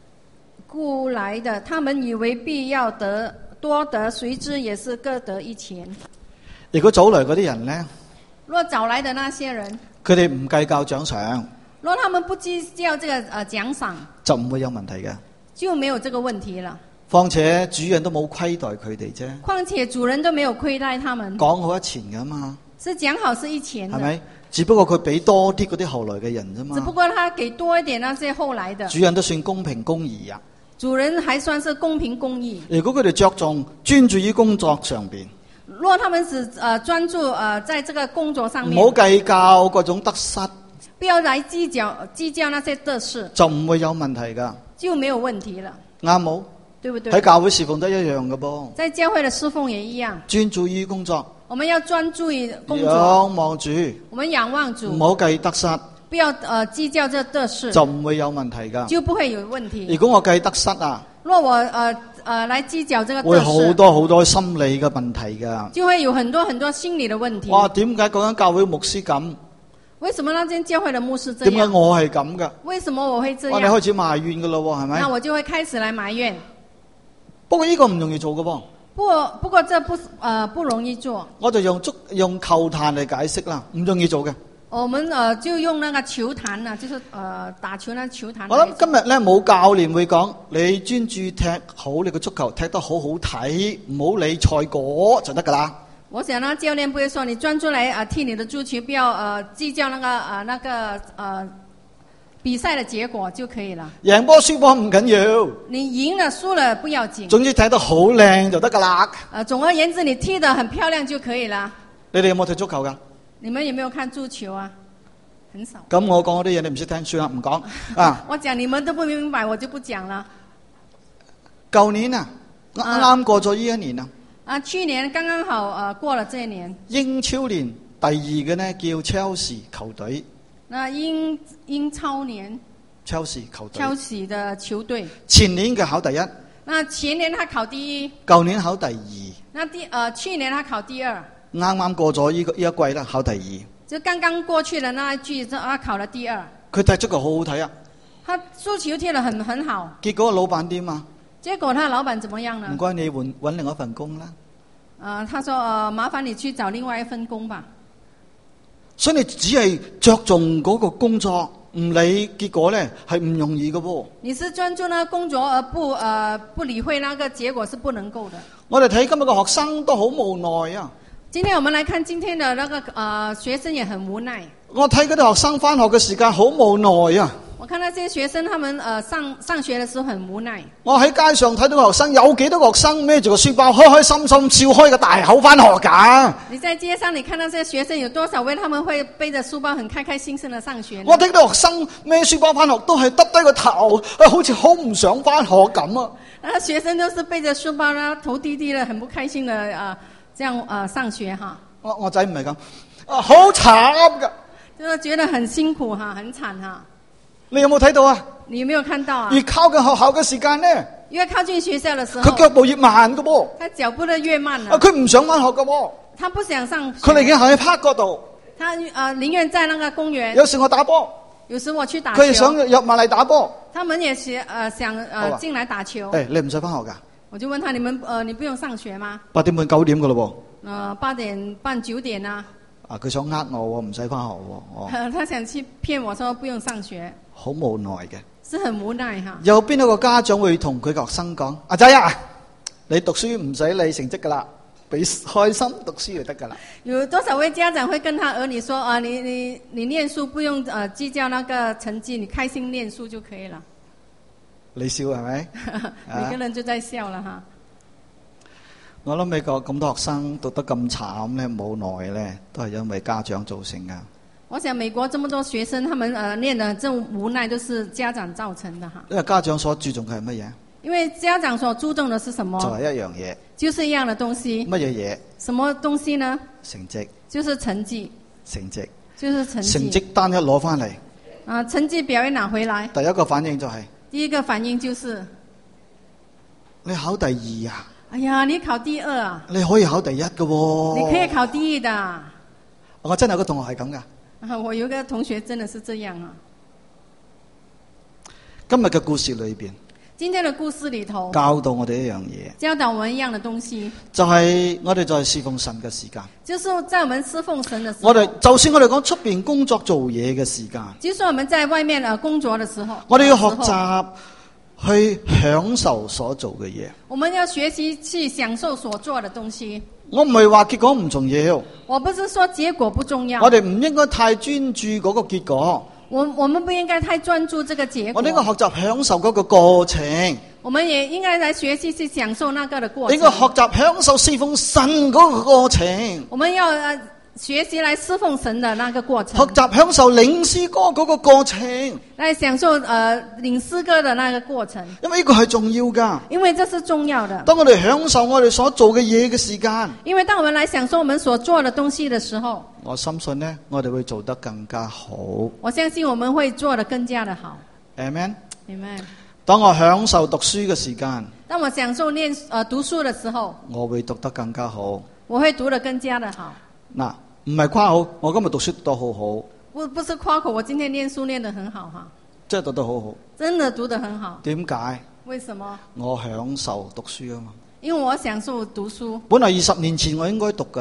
Speaker 1: 他們以為必要多得，誰知也是各得一錢。
Speaker 2: 如果早來嗰啲人呢？
Speaker 1: 若早來的那些人，
Speaker 2: 佢哋唔計較獎賞。
Speaker 1: 若他們不計較這個獎賞，
Speaker 2: 就唔會有問題嘅。
Speaker 1: 就沒有這個問題了。
Speaker 2: 況且主人都冇虧待佢哋啫。
Speaker 1: 況且主人都沒有虧待他們。
Speaker 2: 講好一錢噶嘛。
Speaker 1: 是講好是一錢的。
Speaker 2: 係咪？只不過佢俾多啲嗰啲後來嘅人啫嘛。
Speaker 1: 只不過他給多一點那些後來的。
Speaker 2: 主人都算公平公義啊。
Speaker 1: 主人還算是公平公義。
Speaker 2: 如果佢哋着重專注於工作上邊，
Speaker 1: 若他們只專注在這個工作上面，
Speaker 2: 唔好計較各種得失，
Speaker 1: 不要來計較那些得失，
Speaker 2: 就唔會有問題噶，
Speaker 1: 就沒有問題了。
Speaker 2: 啱冇？
Speaker 1: 對不對？
Speaker 2: 喺教會侍奉都一樣嘅噃，
Speaker 1: 在教會的侍奉也一樣，
Speaker 2: 專注於工作。
Speaker 1: 我們要專注於工作，
Speaker 2: 仰望主，
Speaker 1: 我們仰望主，
Speaker 2: 唔好計得失。
Speaker 1: 不要計較這得失，
Speaker 2: 就唔會有問題噶，
Speaker 1: 就不會有問題。
Speaker 2: 如果我計得失啊，
Speaker 1: 若我來計較這個得失，
Speaker 2: 會好多好多心理嘅問題噶，
Speaker 1: 就會有很多很多心理的問題。
Speaker 2: 哇，點解嗰間教會牧師咁？
Speaker 1: 為什麼那間教會的牧師這樣？
Speaker 2: 點解我係咁噶？
Speaker 1: 為什麼我會這樣？
Speaker 2: 哇，你開始埋怨噶咯，係咪？
Speaker 1: 那我就會開始來埋怨。
Speaker 2: 不過呢個唔容易做噶噃。
Speaker 1: 不過這不容易做。
Speaker 2: 我就用求壇嚟解釋啦，唔容易做嘅。
Speaker 1: 我們就用那個球壇啊，就是打球那球壇。
Speaker 2: 我諗今日咧冇教練會講，你專注踢好你個足球，踢得好好睇，唔好理賽果就得噶啦。
Speaker 1: 我想呢，教練不會說你專注來踢你的足球，不要計較那個比賽的結果就可以了。
Speaker 2: 贏波輸波唔緊要，
Speaker 1: 你贏了輸了不要緊。
Speaker 2: 總之踢得好靚就得噶啦。
Speaker 1: 總而言之，你踢得很漂亮就可以了。
Speaker 2: 你哋有冇踢足球噶？
Speaker 1: 你們有沒有看足球啊？很少。
Speaker 2: 咁我講嗰啲嘢你唔識聽，算啦，唔講啊。
Speaker 1: 我講你們都不明白，我就不講了。
Speaker 2: 舊年啊，啱過咗呢一年啊。
Speaker 1: 去年剛剛好過了這一年。
Speaker 2: 英超年第二嘅呢叫 Chelsea 球隊。
Speaker 1: 那英超年
Speaker 2: Chelsea 球隊。
Speaker 1: Chelsea 的球隊。
Speaker 2: 前年嘅考第一。
Speaker 1: 那前年他考第一。
Speaker 2: 舊年考第二。
Speaker 1: 那去年他考第二。
Speaker 2: 啱啱過咗呢一季啦，考第二。
Speaker 1: 就剛剛過去的那一季，他考了第二。
Speaker 2: 佢踢足球好好睇啊！
Speaker 1: 他足球踢得很好。
Speaker 2: 結果老闆點啊？
Speaker 1: 結果他老闆怎麼樣呢？
Speaker 2: 唔該你揾另外一份工啦。
Speaker 1: 他說麻煩你去找另外一份工吧。
Speaker 2: 所以你只係着重嗰個工作，唔理結果咧，係唔容易嘅噃。
Speaker 1: 你是專注那個工作而不理會那個結果是不能夠的。
Speaker 2: 我哋睇今日嘅學生都好無奈啊！
Speaker 1: 今天我們來看今天的那個學生也很無奈。
Speaker 2: 我睇嗰啲學生翻學嘅時間好無奈啊！
Speaker 1: 我看那些學生，他們上學的時候很無奈。
Speaker 2: 我喺街上睇到學生，有幾多學生孭住個書包，開開心心笑開個大口翻學㗎？
Speaker 1: 你在街上，你看那些學生有多少位，他們會背着書包，很開開心心的上學呢？
Speaker 2: 我睇到學生孭書包翻學，都係耷低個頭，好似好唔想翻學咁啊！
Speaker 1: 那學生都是背着書包啦，頭低低的，很不開心的這樣上學哈。
Speaker 2: 我仔唔係咁，好慘㗎，
Speaker 1: 就是覺得很辛苦哈，很慘哈。
Speaker 2: 你有冇睇到啊？
Speaker 1: 你有沒有看到啊？
Speaker 2: 越靠近學校嘅時間呢，
Speaker 1: 越靠近學校的時候，
Speaker 2: 佢腳步越慢嘅噃。
Speaker 1: 他腳步都越慢了。
Speaker 2: 佢唔想翻學嘅喎。
Speaker 1: 他不想上學。
Speaker 2: 佢寧願行去 park 嗰度。
Speaker 1: 他寧願在那個公園。
Speaker 2: 有時我打波。
Speaker 1: 有時我去打球。
Speaker 2: 佢想入埋嚟打波。
Speaker 1: 他們也是想進來打球。
Speaker 2: 你唔使翻學㗎？
Speaker 1: 我就問他：你不用上學嗎
Speaker 2: ？8點半9點㗎咯
Speaker 1: 噃。8點半9點啊。
Speaker 2: 佢想我喎，唔使翻學喎。
Speaker 1: 他想去騙我說不用上學。
Speaker 2: 好無奈嘅。
Speaker 1: 是很無奈哈。
Speaker 2: 有邊一個家長會同佢學生講：阿仔啊，你讀書唔使理成績㗎啦，俾開心讀書就得㗎啦。
Speaker 1: 有多少位家長會跟他兒女說：你念書不用計較那個成績，你開心念書就可以了。
Speaker 2: 你笑係咪？
Speaker 1: 每個人就在笑了哈。
Speaker 2: 我諗美國咁多學生讀得咁慘咧，無奈咧，都係因為家長造成㗎。
Speaker 1: 我想美國這麼多學生，他們念的這種無奈都是家長造成的哈。
Speaker 2: 因為家長所注重嘅係乜嘢？
Speaker 1: 因為家長所注重的是什麼？
Speaker 2: 就係一樣嘢。
Speaker 1: 就是一樣的東西。
Speaker 2: 乜嘢嘢？
Speaker 1: 什麼東西呢？
Speaker 2: 成績。
Speaker 1: 就是成績。
Speaker 2: 成績。
Speaker 1: 就是成績。
Speaker 2: 成績單一攞翻嚟。
Speaker 1: 成績表一拿回來。
Speaker 2: 第一個反應就係。
Speaker 1: 第一個反應就是。
Speaker 2: 你考第二啊？
Speaker 1: 哎呀，你考第二啊？
Speaker 2: 你可以考第一嘅喎。
Speaker 1: 你可以考第一的。
Speaker 2: 我真係有個同學係咁噶。
Speaker 1: 我有個同學真的是這樣啊。
Speaker 2: 今日嘅故事裏邊，
Speaker 1: 今天的故事裏頭
Speaker 2: 教導我哋一樣嘢，
Speaker 1: 教導我們一樣的東西，
Speaker 2: 就係我哋在侍奉神嘅時間。
Speaker 1: 就是在我們侍奉神的時候，
Speaker 2: 就算我哋講出邊工作做嘢嘅時間，
Speaker 1: 就算我們在外面工作的時候，
Speaker 2: 我哋要學習去享受所做嘅嘢。
Speaker 1: 我們要學習去享受所做的東西。
Speaker 2: 我唔係話結果唔重要，
Speaker 1: 我不是說結果不重要。
Speaker 2: 我哋唔應該太專注嗰個結果。
Speaker 1: 我們不應該太專注這個結果。
Speaker 2: 我哋應該學習享受嗰個過程。
Speaker 1: 我們也應該來學習去享受那個的過程。
Speaker 2: 應該學習享受侍奉神嗰個過程。
Speaker 1: 我們要學習來侍奉神的那個過程。
Speaker 2: 學習享受領詩歌嗰個過程。
Speaker 1: 來享受領詩歌的那個過程。
Speaker 2: 因為呢個係重要噶。
Speaker 1: 因為這是重要的。
Speaker 2: 當我哋享受我哋所做嘅嘢嘅時間。
Speaker 1: 因為當我們來享受我們所做的東西的時候，
Speaker 2: 我深信呢，我哋會做得更加好。
Speaker 1: 我相信我們會做得更加的好。
Speaker 2: Amen。
Speaker 1: Amen。
Speaker 2: 當我享受讀書嘅時間，
Speaker 1: 當我享受讀書的時候，
Speaker 2: 我會讀得更加好。
Speaker 1: 我會讀得更加的好。
Speaker 2: 嗱，唔係誇口，我今日讀書讀得好好。
Speaker 1: 不是誇口，我今天念書念得很好哈。
Speaker 2: 真係讀得好好。
Speaker 1: 真的讀得很好。
Speaker 2: 點解？
Speaker 1: 為什麼？
Speaker 2: 我享受讀書啊嘛。
Speaker 1: 因為我享受讀書。
Speaker 2: 本來20年前我應該讀噶啦。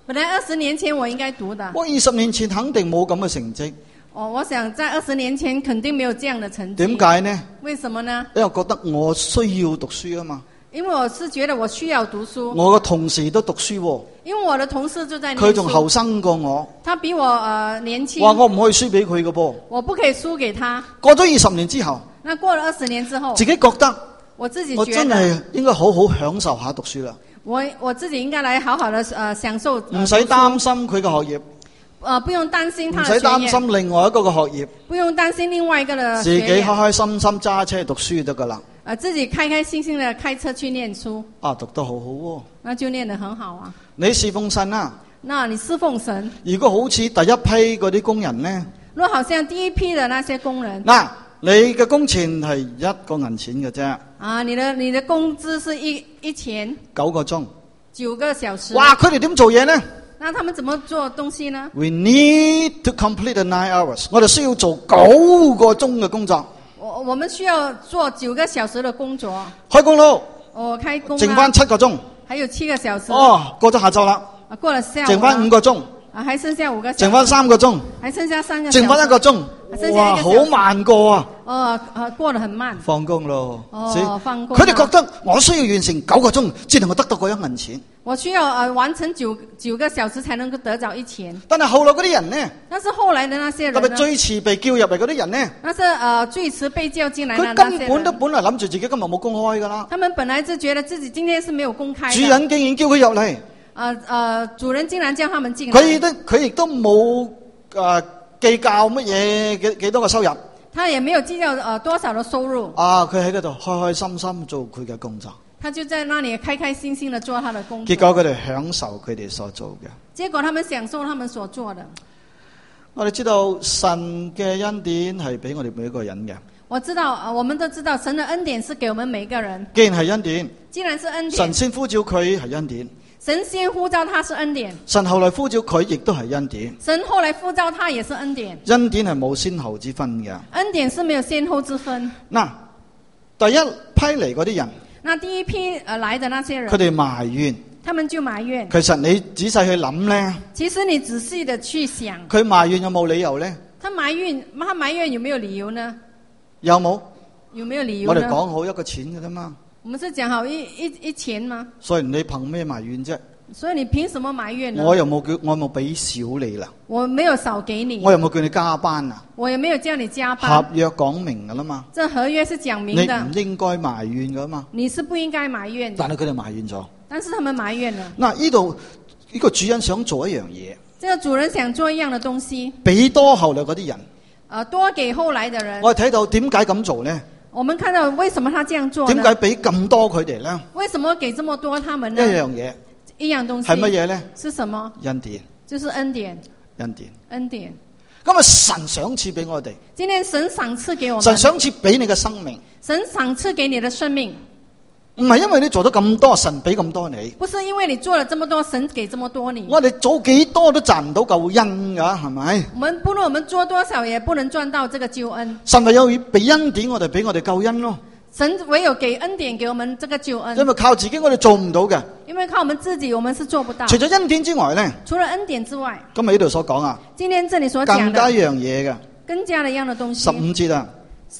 Speaker 1: 本來20年前我應該讀的。
Speaker 2: 我20年前肯定冇咁嘅成績。
Speaker 1: 我想在20年前肯定沒有這樣的成績。
Speaker 2: 點解呢？
Speaker 1: 為什麼呢？
Speaker 2: 因為覺得我需要讀書啊嘛。
Speaker 1: 因為我是覺得我需要讀書。
Speaker 2: 我個同事都讀書喎。
Speaker 1: 因為我的同事就在念書。
Speaker 2: 佢仲後生過我。
Speaker 1: 他比我年輕。
Speaker 2: 話我唔可以輸俾佢嘅噃。
Speaker 1: 我不可以輸給他。
Speaker 2: 過咗20年之後。
Speaker 1: 那過了20年之後。
Speaker 2: 自己覺得。
Speaker 1: 我自己覺得。
Speaker 2: 我真係應該好好享受下讀書啦。
Speaker 1: 我自己應該來好好的享受。
Speaker 2: 唔使擔心佢嘅學業。
Speaker 1: 不用擔心他的學業。
Speaker 2: 唔使擔心另外一個嘅學業。
Speaker 1: 不用擔心另外一個的學業。
Speaker 2: 自己開開心心揸車讀書就得噶啦。
Speaker 1: 自己開開心心的開車去念書。
Speaker 2: 讀得好好喎。
Speaker 1: 那就念得很好啊。
Speaker 2: 你侍奉神啊？
Speaker 1: 那你侍奉神。
Speaker 2: 如果好似第一批嗰啲工人呢？
Speaker 1: 如果好像第一批的那些工人。
Speaker 2: 你嘅工錢係1個銀錢嘅啫。
Speaker 1: 你的工資是一錢。9
Speaker 2: 個鐘。
Speaker 1: 9個小時。
Speaker 2: 哇！佢哋點做嘢呢？
Speaker 1: 那他們怎麼做東西呢
Speaker 2: ？We need to complete the 9 hours。我哋需要做9個鐘嘅工作。
Speaker 1: 我們需要做9個小時的工作。
Speaker 2: 開工咯。
Speaker 1: 開工。
Speaker 2: 剩翻7個鐘。
Speaker 1: 還有7個小時。
Speaker 2: 過咗下晝啦。
Speaker 1: 過了下午。
Speaker 2: 剩翻5個鐘。
Speaker 1: 還剩下5個小時。
Speaker 2: 剩翻3個鐘。
Speaker 1: 還剩下3個小時。
Speaker 2: 剩翻1個鐘。哇，好慢過啊！
Speaker 1: 過得很慢。
Speaker 2: 放工咯。
Speaker 1: 放工。
Speaker 2: 佢哋覺得我需要完成9個鐘，先能夠得到嗰1銀錢。
Speaker 1: 我需要完成9個小時才能夠得到1錢。
Speaker 2: 但係後來嗰啲人呢？
Speaker 1: 但是後來的那些人呢？
Speaker 2: 特別最遲被叫入嚟嗰啲人呢？
Speaker 1: 那是最遲被叫進來的那些人。
Speaker 2: 佢根本諗住自己今日冇公開噶啦。
Speaker 1: 他們本來就覺得自己今天是沒有公開的。
Speaker 2: 主人竟然叫佢入嚟。
Speaker 1: 主人竟然叫他們進來。
Speaker 2: 佢亦都冇計較乜嘢幾多個收入。
Speaker 1: 他也沒有計較多少的收入。
Speaker 2: 佢喺嗰度開開心心做佢嘅工作。
Speaker 1: 他就在那裡開開心心的做他的工作。
Speaker 2: 結果佢哋享受佢哋所做嘅。
Speaker 1: 結果他們享受他們所做的。
Speaker 2: 我哋知道神嘅恩典係俾我哋每一個人嘅。
Speaker 1: 我知道，我們都知道神的恩典是給我們每一個人。
Speaker 2: 既然係恩典，
Speaker 1: 既然是恩典，
Speaker 2: 神先呼召佢係恩典。
Speaker 1: 神先呼召他是恩典。神
Speaker 2: 後來呼召佢亦都係恩典。
Speaker 1: 神後來呼召他也是恩典。
Speaker 2: 恩典係冇先後之分嘅。
Speaker 1: 恩典是沒有先後之分。
Speaker 2: 第一批嚟嗰啲人。
Speaker 1: 那第一批來的那些人，
Speaker 2: 佢哋埋怨，
Speaker 1: 他們就埋怨。
Speaker 2: 其實你仔細去諗呢，
Speaker 1: 其實你仔細的去想，
Speaker 2: 佢埋怨有冇理由呢？
Speaker 1: 他埋怨有沒有理由呢？
Speaker 2: 有冇？
Speaker 1: 有沒有理由呢？
Speaker 2: 我哋講好1個錢嘅啫嘛。
Speaker 1: 我們是講好一錢嗎？
Speaker 2: 所以你憑咩埋怨啫？
Speaker 1: 所以你憑什麼埋怨呢？
Speaker 2: 我又冇俾少你啦。
Speaker 1: 我沒有少給你。
Speaker 2: 我又冇叫你加班啊。
Speaker 1: 我也沒有叫你加班。
Speaker 2: 合約講明噶啦嘛。
Speaker 1: 這合約是講明的。
Speaker 2: 你唔應該埋怨噶嘛。
Speaker 1: 你是不應該埋怨的。
Speaker 2: 但係佢哋埋怨咗。
Speaker 1: 但是他們埋怨了。
Speaker 2: 呢度呢個主人想做一樣嘢。
Speaker 1: 這個主人想做一樣的東西。
Speaker 2: 俾多後來嗰啲人。
Speaker 1: 多給後來的人。
Speaker 2: 我哋睇到點解咁做呢？
Speaker 1: 我們看到為什麼他這樣做呢？
Speaker 2: 點解俾咁多佢哋呢？
Speaker 1: 為什麼給這麼多他們呢？一樣東西
Speaker 2: 係乜嘢呢？
Speaker 1: 是什麼？
Speaker 2: 恩典，
Speaker 1: 就是恩典。
Speaker 2: 恩典，
Speaker 1: 恩典。
Speaker 2: 咁啊，神賞賜俾我哋。
Speaker 1: 今天神賞賜給我們。
Speaker 2: 神賞賜俾你嘅生命。
Speaker 1: 神賞賜給你的生命。
Speaker 2: 唔係因為你做咗咁多，神俾咁多你。
Speaker 1: 不是因為你做了這麼多，神給這麼多你。
Speaker 2: 我哋做幾多都賺唔到救恩噶，係咪？
Speaker 1: 不論我們做多少，也不能賺到這個救恩。
Speaker 2: 神唯有俾恩典我哋，俾我哋救恩咯。
Speaker 1: 神唯有給恩典給我們這個救恩。
Speaker 2: 因為靠自己我哋做唔到嘅。
Speaker 1: 因為靠我們自己，我們是做不到。
Speaker 2: 除咗恩典之外呢？
Speaker 1: 除了恩典之外。
Speaker 2: 今日呢度所講啊。
Speaker 1: 今天這裏所講的。
Speaker 2: 更加一樣嘢嘅。
Speaker 1: 更加的一樣的東西。
Speaker 2: 15節啊。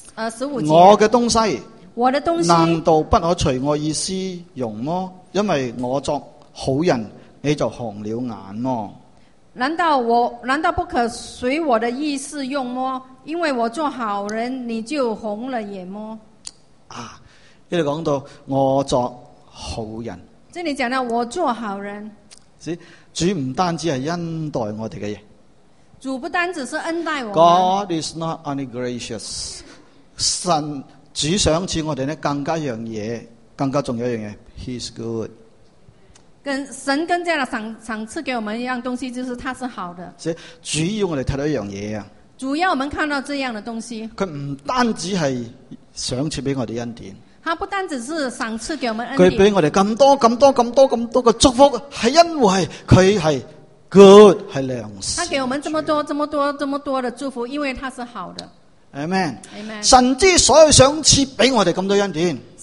Speaker 1: 15節。
Speaker 2: 我嘅東西。
Speaker 1: 我的東西。
Speaker 2: 難道不可隨我意思用麼？因為我作好人，你就紅了眼麼？
Speaker 1: 難道不可隨我的意思用麼？因為我做好人，你就紅了眼麼？
Speaker 2: 呢度講到我作好人。
Speaker 1: 這裏講到我做好人。
Speaker 2: 主唔單止係恩待我哋嘅嘢。
Speaker 1: 主不單只是恩待我們。
Speaker 2: God is not only gracious。神主賞賜我哋呢，更加一樣嘢，更加重要一樣嘢 ，He's good。
Speaker 1: 神更加的賞賜給我們一樣東西，就是他是好的。
Speaker 2: 主要我哋睇到一樣嘢啊。
Speaker 1: 主要我們看到這樣的東西。
Speaker 2: 佢唔單止係賞賜俾我哋恩典。
Speaker 1: 他不單只是賞賜給我們恩典。
Speaker 2: 佢俾我哋咁多嘅祝福，係因為佢係 good 係良善。
Speaker 1: 他給我們這麼多的祝福，因為他是好的。
Speaker 2: Amen。神之所以賞賜俾我哋咁多恩典。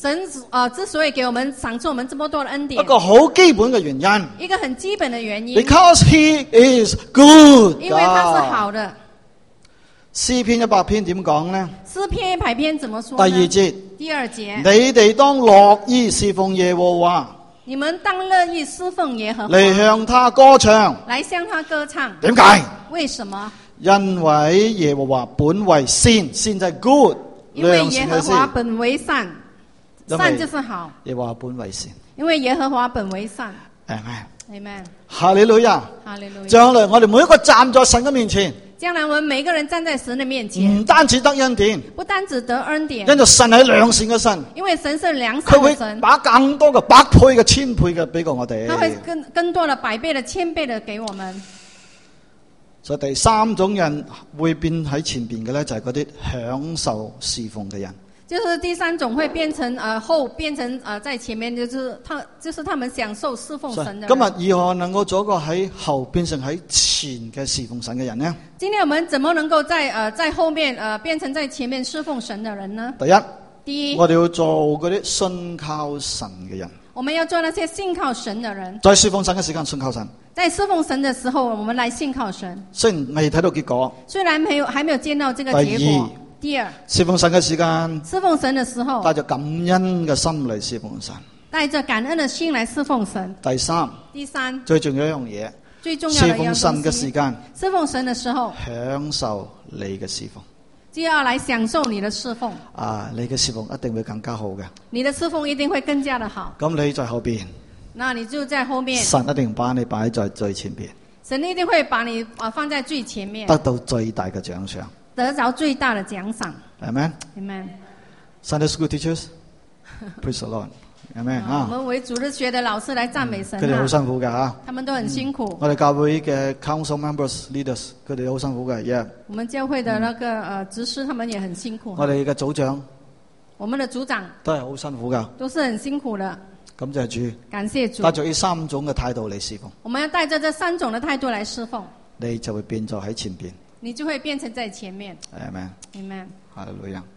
Speaker 1: 神之所以給我們賞賜我們這麼多的恩典，
Speaker 2: 一個好基本嘅原因。
Speaker 1: 一個很基本的原因，
Speaker 2: Because He is good。
Speaker 1: 因為他是好的。
Speaker 2: 詩篇100篇點講呢？
Speaker 1: 詩篇100篇怎麼說呢？
Speaker 2: 第2節，
Speaker 1: 第2節，
Speaker 2: 你哋當樂意侍奉耶和華，
Speaker 1: 你們當樂意侍奉耶和華，
Speaker 2: 嚟向他歌唱。
Speaker 1: 來向他歌唱。
Speaker 2: 點解？
Speaker 1: 為什麼？
Speaker 2: 因為耶和華本為善，善就係 good，
Speaker 1: 因為耶和
Speaker 2: 良善嘅善。
Speaker 1: 華本為善，善就是好。
Speaker 2: 耶和華本為善。
Speaker 1: 因為耶和華本為善。
Speaker 2: Amen。
Speaker 1: Amen。
Speaker 2: 哈利路亞。
Speaker 1: 哈利路亞。
Speaker 2: 將來我哋每一個站在神嘅面前，
Speaker 1: 將來我們每個人站在神的面前，
Speaker 2: 唔單止得恩典，
Speaker 1: 不單只得恩典，
Speaker 2: 因為神係良善嘅神，
Speaker 1: 因為神是良
Speaker 2: 佢會
Speaker 1: 善的神，
Speaker 2: 把更多嘅百倍嘅千倍嘅俾過我哋。
Speaker 1: 他會更多的百倍的千倍的給我們。
Speaker 2: 所以第三種人會變喺前邊嘅咧，就係嗰啲享受侍奉嘅人。
Speaker 1: 就是第三種會變成變成在前面，就是他們享受侍奉神的人。
Speaker 2: 今日如何能夠做一個喺後變成喺前嘅侍奉神嘅人呢？
Speaker 1: 今天我們怎麼能夠在後面變成在前面侍奉神的人呢？第一，
Speaker 2: 我哋要做嗰啲信靠神嘅人。
Speaker 1: 我們要做那些信靠神的人。
Speaker 2: 在侍奉神嘅時間信靠神。
Speaker 1: 在侍奉神的時候，我們來信靠神。
Speaker 2: 雖然未睇到結果，
Speaker 1: 雖然還沒有見到這個結果。第二，
Speaker 2: 侍奉神嘅時間，
Speaker 1: 侍奉神的時候，
Speaker 2: 帶着感恩嘅心嚟侍奉神，
Speaker 1: 帶着感恩的心來侍奉神。
Speaker 2: 第三，最重要一樣嘢，
Speaker 1: 最重要的一樣東西，
Speaker 2: 侍奉神嘅時間，
Speaker 1: 侍奉神的時候，
Speaker 2: 享受你嘅侍奉，
Speaker 1: 就要來享受你的侍奉。
Speaker 2: 你嘅侍奉一定會更加好嘅。
Speaker 1: 你的侍奉一定會更加的好。
Speaker 2: 咁你在後邊，
Speaker 1: 那你就在後面，
Speaker 2: 神一定把你擺在最前邊，
Speaker 1: 神一定會把你放在最前面，
Speaker 2: 得到最大嘅獎賞，
Speaker 1: 得着最大的獎賞。
Speaker 2: Amen。
Speaker 1: Amen。
Speaker 2: Sunday school teachers, praise the Lord。Amen。
Speaker 1: 我們為主日學的老師來讚美神。
Speaker 2: 佢哋好辛苦㗎嚇。
Speaker 1: 他們都很辛苦。
Speaker 2: 我哋教會嘅 council members, leaders，佢哋好辛苦嘅。Yeah。
Speaker 1: 我們教會的那個執事，他們也很辛苦。
Speaker 2: 我哋嘅組長，
Speaker 1: 我們的組長
Speaker 2: 都係好辛苦㗎。
Speaker 1: 都是很辛苦的。
Speaker 2: 感謝主。
Speaker 1: 感謝主。
Speaker 2: 帶着呢三種嘅態度嚟侍奉。
Speaker 1: 我們要帶着這三種的態度來侍奉。
Speaker 2: 你就會變咗喺前邊。
Speaker 1: 你就會變成在前面。
Speaker 2: Amen。
Speaker 1: Amen。
Speaker 2: 哈利路亞。